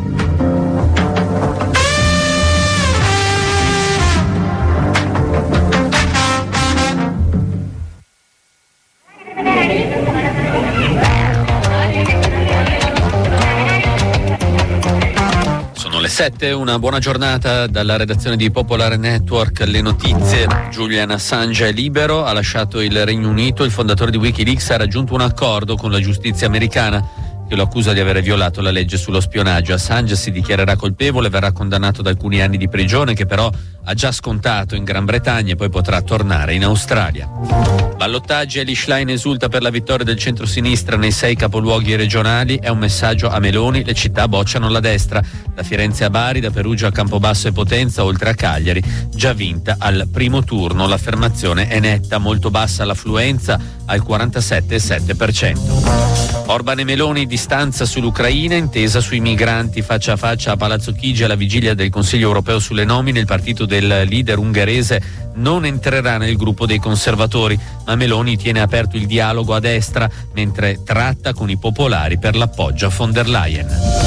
sette, una buona giornata dalla redazione di Popolare Network. Le notizie: Julian Assange è libero, ha lasciato il Regno Unito. Il fondatore di Wikileaks ha raggiunto un accordo con la giustizia americana che lo accusa di aver violato la legge sullo spionaggio. Assange si dichiarerà colpevole, verrà condannato ad alcuni anni di prigione che però ha già scontato in Gran Bretagna e poi potrà tornare in Australia. Ballottaggi, Elly Schlein esulta per la vittoria del centrosinistra nei sei capoluoghi regionali. È un messaggio a Meloni: le città bocciano la destra. Da Firenze a Bari, da Perugia a Campobasso e Potenza, oltre a Cagliari, già vinta al primo turno. L'affermazione è netta, molto bassa l'affluenza al quarantasette virgola sette per cento. Orban e Meloni, distanza sull'Ucraina, intesa sui migranti faccia a faccia a Palazzo Chigi alla vigilia del Consiglio europeo sulle nomine. Il partito del leader ungherese non entrerà nel gruppo dei conservatori, ma Meloni tiene aperto il dialogo a destra mentre tratta con i popolari per l'appoggio a von der Leyen.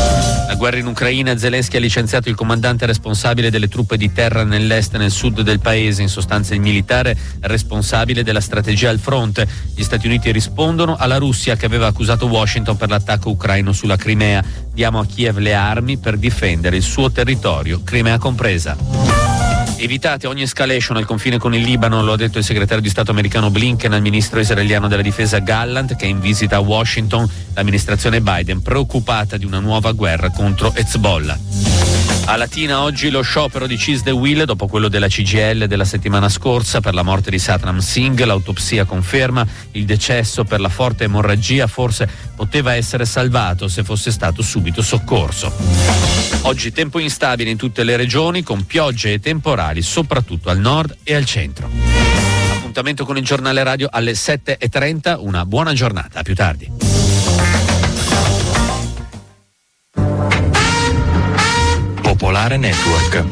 La guerra in Ucraina, Zelensky ha licenziato il comandante responsabile delle truppe di terra nell'est e nel sud del paese, in sostanza il militare responsabile della strategia al fronte. Gli Stati Uniti rispondono alla Russia che aveva accusato Washington per l'attacco ucraino sulla Crimea. Diamo a Kiev le armi per difendere il suo territorio, Crimea compresa. Evitate ogni escalation al confine con il Libano, lo ha detto il segretario di Stato americano Blinken al ministro israeliano della difesa Gallant, che è in visita a Washington. L'amministrazione Biden preoccupata di una nuova guerra contro Hezbollah. A Latina oggi lo sciopero di Cis the Will dopo quello della C G I L della settimana scorsa per la morte di Satnam Singh. L'autopsia conferma il decesso per la forte emorragia, forse poteva essere salvato se fosse stato subito soccorso. Oggi tempo instabile in tutte le regioni con piogge e temporali soprattutto al nord e al centro. Appuntamento con il giornale radio alle sette e trenta, una buona giornata, a più tardi. Popolare Network.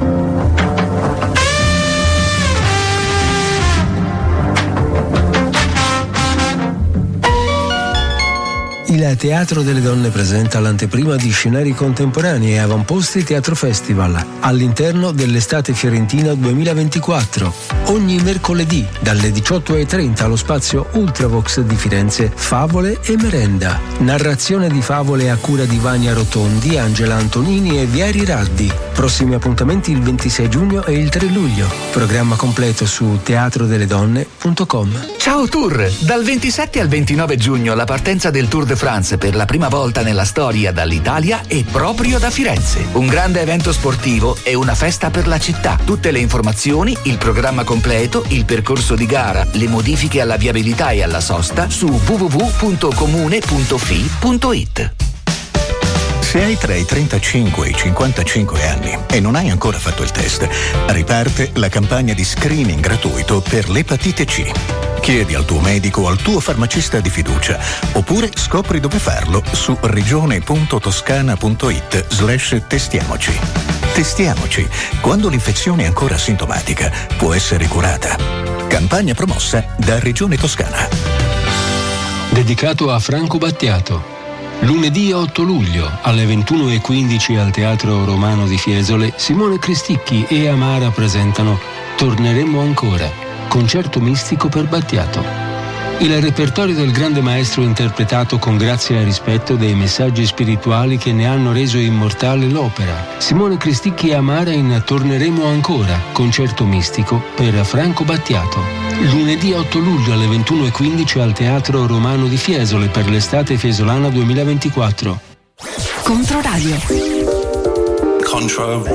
Il Teatro delle Donne presenta l'anteprima di scenari contemporanei e avamposti Teatro Festival all'interno dell'estate fiorentina duemilaventiquattro. Ogni mercoledì dalle diciotto e trenta allo spazio Ultravox di Firenze, Favole e Merenda. Narrazione di favole a cura di Vania Rotondi, Angela Antonini e Vieri Raddi. Prossimi appuntamenti il ventisei giugno e il tre luglio. Programma completo su teatro delle donne punto com. Ciao Tour! Dal ventisette al ventinove giugno la partenza del Tour de France per la prima volta nella storia dall'Italia è proprio da Firenze. Un grande evento sportivo e una festa per la città. Tutte le informazioni, il programma completo, il percorso di gara, le modifiche alla viabilità e alla sosta su w w w punto comune punto f i punto i t. Se hai tra i trentacinque e i cinquantacinque anni e non hai ancora fatto il test, riparte la campagna di screening gratuito per l'epatite C. Chiedi al tuo medico o al tuo farmacista di fiducia, oppure scopri dove farlo su regione.toscana.it slash testiamoci. Testiamoci, quando l'infezione è ancora asintomatica, può essere curata. Campagna promossa da Regione Toscana. Dedicato a Franco Battiato. Lunedì otto luglio alle ventuno e quindici al Teatro Romano di Fiesole, Simone Cristicchi e Amara presentano Torneremo ancora, concerto mistico per Battiato. Il repertorio del grande maestro interpretato con grazia e rispetto dei messaggi spirituali che ne hanno reso immortale l'opera. Simone Cristicchi e Amara in Torneremo ancora, concerto mistico per Franco Battiato. Lunedì otto luglio alle ventuno e quindici al Teatro Romano di Fiesole per l'estate fiesolana duemilaventiquattro. Controradio. Control.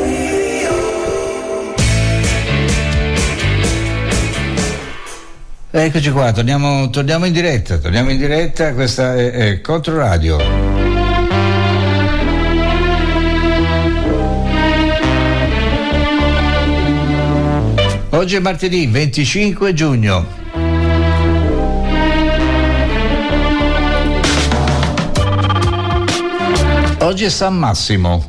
Eccoci qua, torniamo, torniamo in diretta, torniamo in diretta, questa è, è Controradio. Oggi è martedì venticinque giugno. Oggi è San Massimo.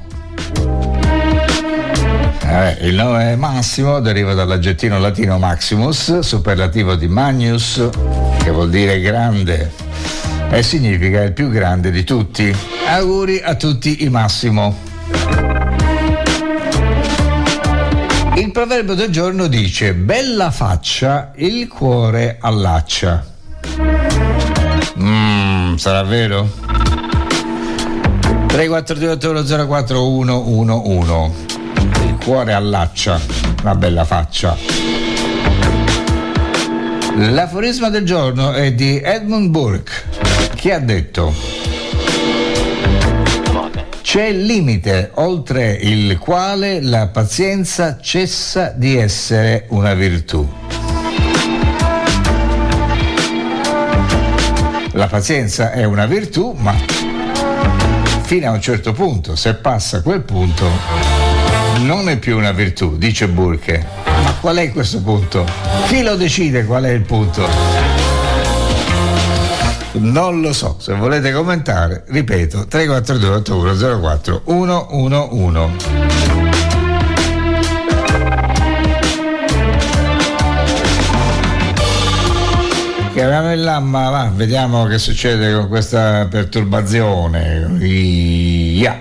Eh, il nome Massimo deriva dall'aggettivo latino maximus, superlativo di magnus, che vuol dire grande. e significa il più grande di tutti. Auguri a tutti i Massimo. Il proverbio del giorno dice: bella faccia, il cuore allaccia. Mmm, sarà vero? tre quattro due otto uno zero quattro uno uno uno. Il cuore allaccia, una bella faccia. L'aforisma del giorno è di Edmund Burke, che ha detto: c'è il limite oltre il quale la pazienza cessa di essere una virtù. La pazienza è una virtù, ma fino a un certo punto, se passa quel punto, non è più una virtù, dice Burke. Ma qual è questo punto? Chi lo decide qual è il punto? Non lo so, se volete commentare, ripeto, tre quattro due otto uno zero quattro uno uno uno. Chiamiamo il Lamma, va, vediamo che succede con questa perturbazione. Yeah.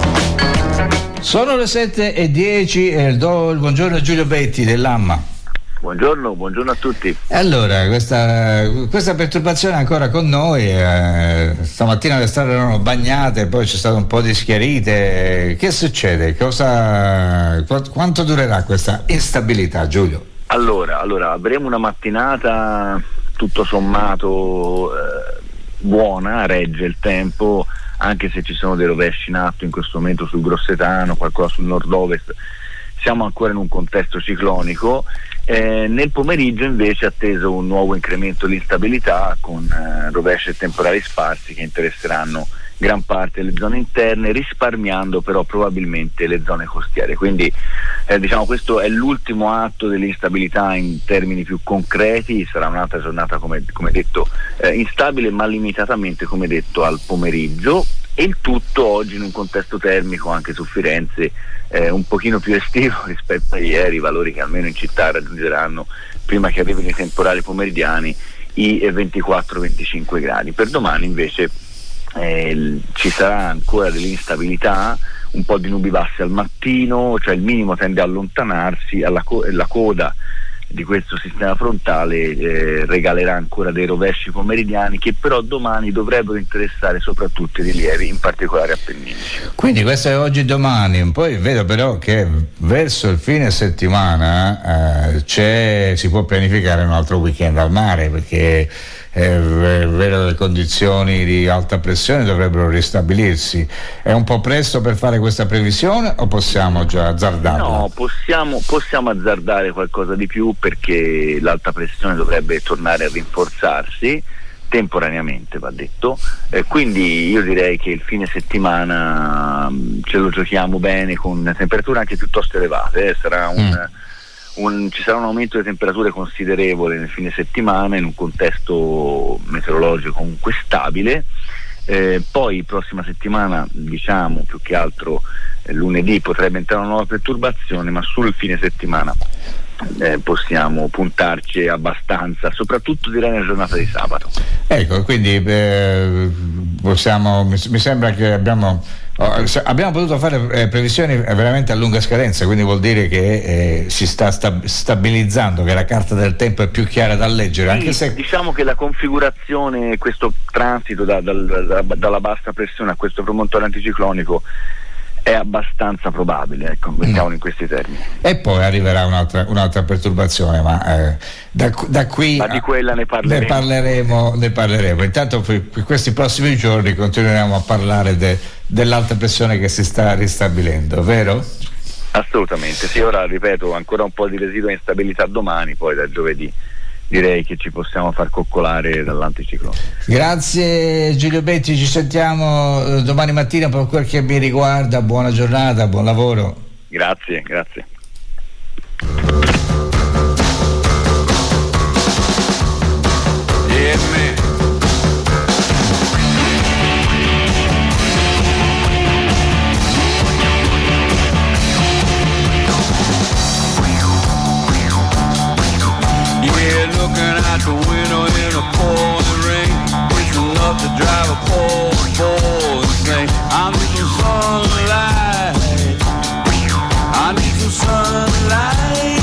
Sono le sette e dieci e do il buongiorno a Giulio Betti dell'Amma. Buongiorno, buongiorno a tutti. Allora, questa, questa perturbazione è ancora con noi, eh, stamattina le strade erano bagnate, poi c'è stato un po' di schiarite. Che succede? Cosa, qu- quanto durerà questa instabilità, Giulio? Allora, allora avremo una mattinata tutto sommato eh, buona, regge il tempo, anche se ci sono dei rovesci in atto in questo momento sul Grossetano, qualcosa sul nord-ovest. Siamo ancora in un contesto ciclonico. Eh, nel pomeriggio invece è atteso un nuovo incremento di instabilità con eh, rovesci e temporali sparsi che interesseranno gran parte delle zone interne, risparmiando però probabilmente le zone costiere. Quindi eh, diciamo questo è l'ultimo atto dell'instabilità in termini più concreti. Sarà un'altra giornata come, come detto eh, instabile, ma limitatamente come detto al pomeriggio, e il tutto oggi in un contesto termico anche su Firenze eh, un pochino più estivo rispetto a ieri, valori che almeno in città raggiungeranno, prima che arrivino i temporali pomeridiani, i ventiquattro venticinque gradi. Per domani invece eh, ci sarà ancora dell'instabilità, un po' di nubi basse al mattino, cioè il minimo tende a allontanarsi, alla co- la coda di questo sistema frontale eh, regalerà ancora dei rovesci pomeridiani che però domani dovrebbero interessare soprattutto i rilievi, in particolare appenninici. Quindi questo è oggi e domani. Poi vedo però che verso il fine settimana eh, c'è, si può pianificare un altro weekend al mare, perché è vero, le condizioni di alta pressione dovrebbero ristabilirsi. È un po' presto per fare questa previsione o possiamo già azzardarla? No, possiamo, possiamo azzardare qualcosa di più, perché l'alta pressione dovrebbe tornare a rinforzarsi temporaneamente, va detto, eh, quindi io direi che il fine settimana mh, ce lo giochiamo bene con temperature anche piuttosto elevate, eh. sarà un, mm. un, ci sarà un aumento di temperature considerevole nel fine settimana in un contesto meteorologico comunque stabile. Eh, poi prossima settimana, diciamo più che altro eh, lunedì potrebbe entrare una nuova perturbazione, ma sul fine settimana eh, possiamo puntarci abbastanza, soprattutto direi nella giornata di sabato. Ecco, quindi eh, possiamo, mi, mi sembra che abbiamo abbiamo potuto fare eh, previsioni veramente a lunga scadenza, quindi vuol dire che eh, si sta stab- stabilizzando, che la carta del tempo è più chiara da leggere, anche sì, se diciamo che la configurazione, questo transito da, da, da, dalla bassa pressione a questo promontorio anticiclonico è abbastanza probabile, ecco, mettiamolo in questi termini. E poi arriverà un'altra, un'altra perturbazione, ma eh, da, da qui ma di quella ne parleremo. Ne parleremo, ne parleremo. Intanto per questi prossimi giorni continueremo a parlare de, dell'alta pressione che si sta ristabilendo, vero? Assolutamente, sì, ora ripeto, ancora un po' di residua instabilità domani, poi da giovedì direi che ci possiamo far coccolare dall'anticiclone. Grazie Giulio Betti, ci sentiamo domani mattina per quel che mi riguarda. Buona giornata, buon lavoro. Grazie, grazie. Yeah, man. Looking out the window in a pouring rain, it's enough to drive a poor boy insane. I need some sunlight, I need some sunlight.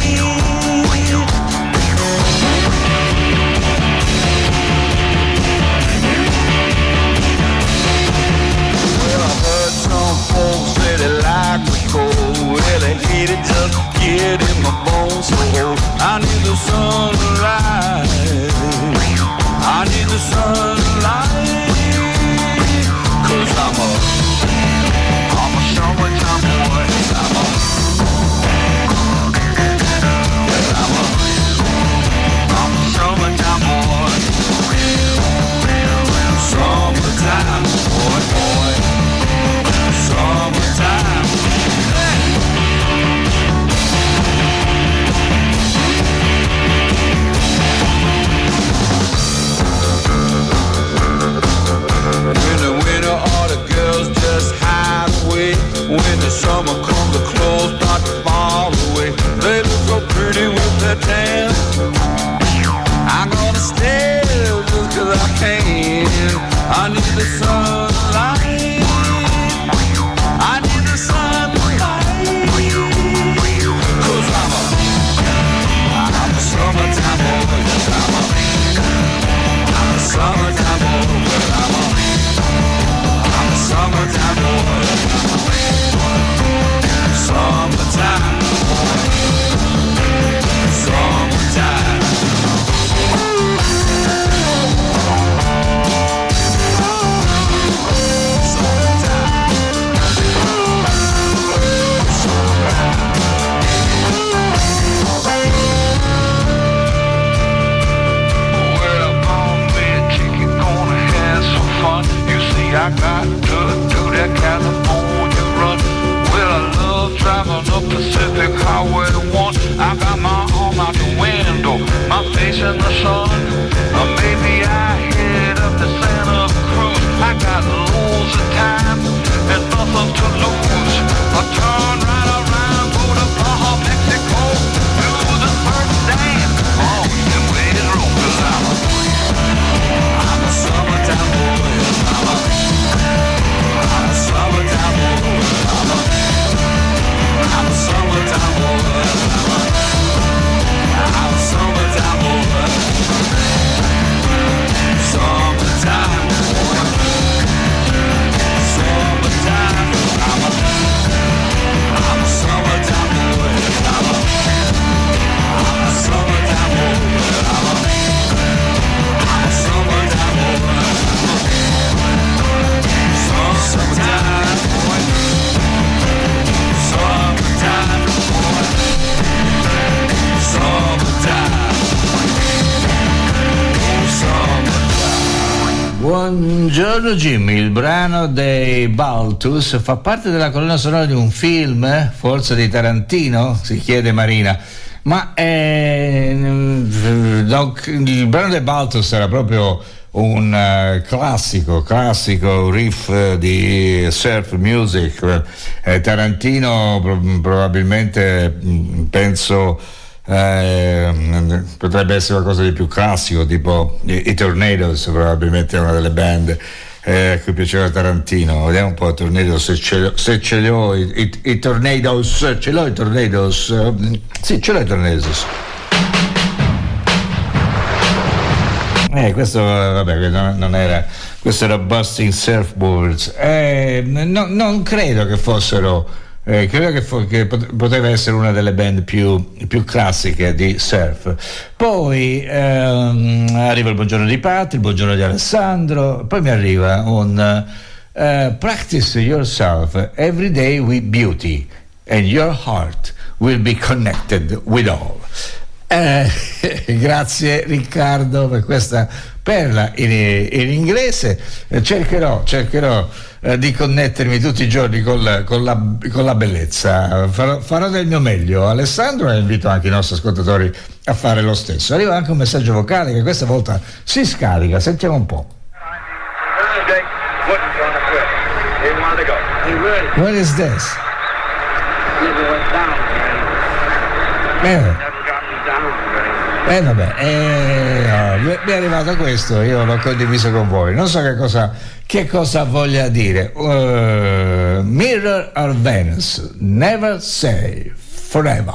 Well, I heard some folks say they like the cold, well they hate it just get in my bones so old. I need the sunlight, I need the sunlight, cause I'm a, I'm a summertime boy, I'm a, I'm a, I'm a summertime boy, summertime boy, boy, summertime. In the winter, all the girls just hide away. When the summer comes, the clothes start to fall away. They look so pretty with their tan. I'm gonna stay just cause I can. I need the sunlight, I need the sunlight, cause I'm a, I'm a Buongiorno Jimmy, il brano dei Baltus fa parte della colonna sonora di un film, forse di Tarantino? Si chiede Marina. Ma eh, il brano dei Baltus era proprio un uh, classico, classico riff di surf music. Eh, Tarantino pro- probabilmente penso eh, potrebbe essere qualcosa di più classico, tipo i, i Tornadoes, probabilmente è una delle band eh, a cui piaceva Tarantino. Vediamo un po' i Tornadoes, se ce, se ce li ho i, i, i Tornadoes, ce l'ho i Tornadoes, sì, ce l'ho i Tornadoes. Eh, questo vabbè, non era, questo era Busting Surfboards. Eh, no, non credo che fossero, eh, credo che, fo- che poteva essere una delle band più, più classiche di surf. Poi ehm, arriva il buongiorno di Pat, il buongiorno di Alessandro, poi mi arriva un uh, practice yourself every day with beauty and your heart will be connected with all. Eh, grazie Riccardo per questa perla in, in inglese. Eh, cercherò, cercherò eh, di connettermi tutti i giorni con la, con la, con la bellezza. Farò, farò del mio meglio, Alessandro, e invito anche i nostri ascoltatori a fare lo stesso. Arriva anche un messaggio vocale che questa volta si scarica, sentiamo un po'. What is this? Eh. Eh vabbè, eh, no, mi è arrivato questo, io l'ho condiviso con voi, non so che cosa, che cosa voglia dire. uh, Mirror of Venus, never say forever.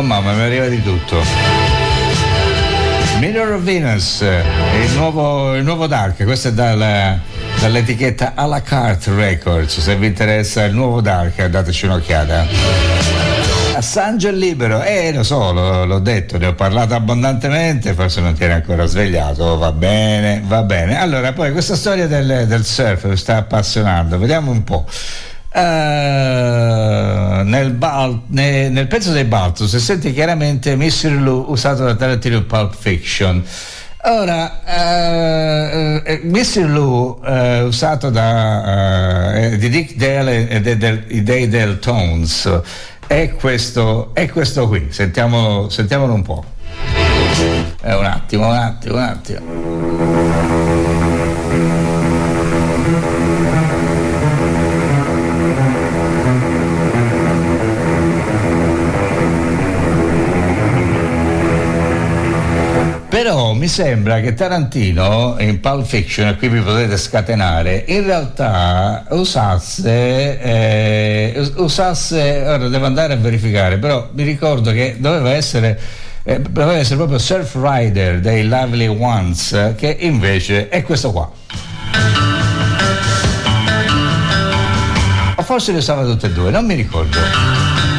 Oh mamma, mi arriva di tutto. Mirror of Venus, il nuovo, il nuovo Dark, questo è dal, dall'etichetta à la carte Records. Se vi interessa il nuovo Dark, dateci un'occhiata. Assange è libero, eh lo so, lo, l'ho detto, ne ho parlato abbondantemente, forse non ti eri ancora svegliato, va bene, va bene. Allora, poi questa storia del, del surf mi sta appassionando, vediamo un po'. Uh, nel, Bal- ne, nel pezzo dei Balto si sente chiaramente mister Lou usato da Tarantino in Pulp Fiction. Ora uh, uh, mister Lou uh, usato da uh, di Dick Dale e dei del, dei Deltones è questo, è questo qui, sentiamolo, sentiamolo un po'. Eh, un attimo, un attimo, un attimo. Però mi sembra che Tarantino in Pulp Fiction, e qui vi potete scatenare, in realtà usasse, eh, usasse, ora devo andare a verificare, però mi ricordo che doveva essere, eh, doveva essere proprio Surf Rider dei Lovely Ones, che invece è questo qua. O forse le usava tutte e due, non mi ricordo.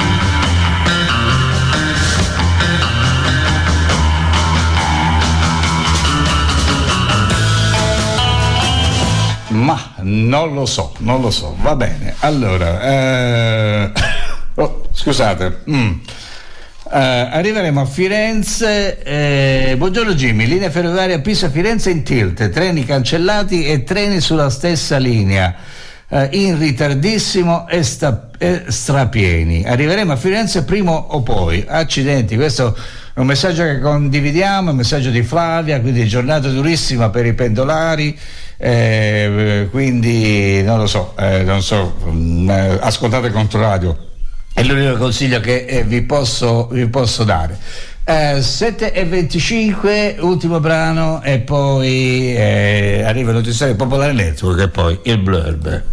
Ma non lo so, non lo so, va bene. Allora, eh... oh, scusate. Mm. Uh, arriveremo a Firenze. Eh, buongiorno Jimmy, linea ferroviaria Pisa-Firenze in tilt, treni cancellati e treni sulla stessa linea, uh, in ritardissimo e, sta- e strapieni. Arriveremo a Firenze prima o poi. Accidenti, questo è un messaggio che condividiamo, un messaggio di Flavia, quindi giornata durissima per i pendolari. Eh, quindi non lo so, eh, non so, mh, ascoltate Controradio, è l'unico consiglio che eh, vi posso vi posso dare. Eh, sette e venticinque, ultimo brano e poi eh, arriva il notiziario Popolare Network e poi il blurb.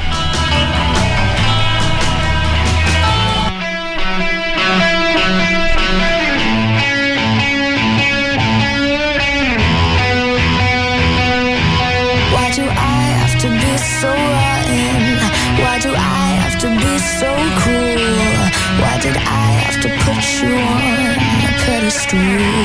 So rotten. Why do I have to be so cruel? Why did I have to put you on a pedestal?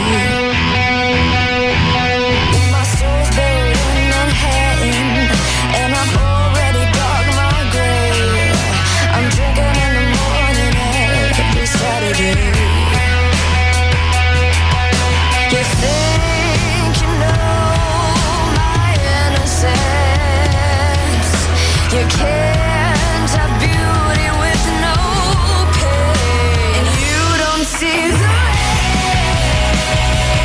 My soul's buried in Manhattan, and I've already dug my grave. I'm drinking in the morning every Saturday. You think you know my innocence? You can't have beauty with no pain, and you don't see the rain.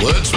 Let's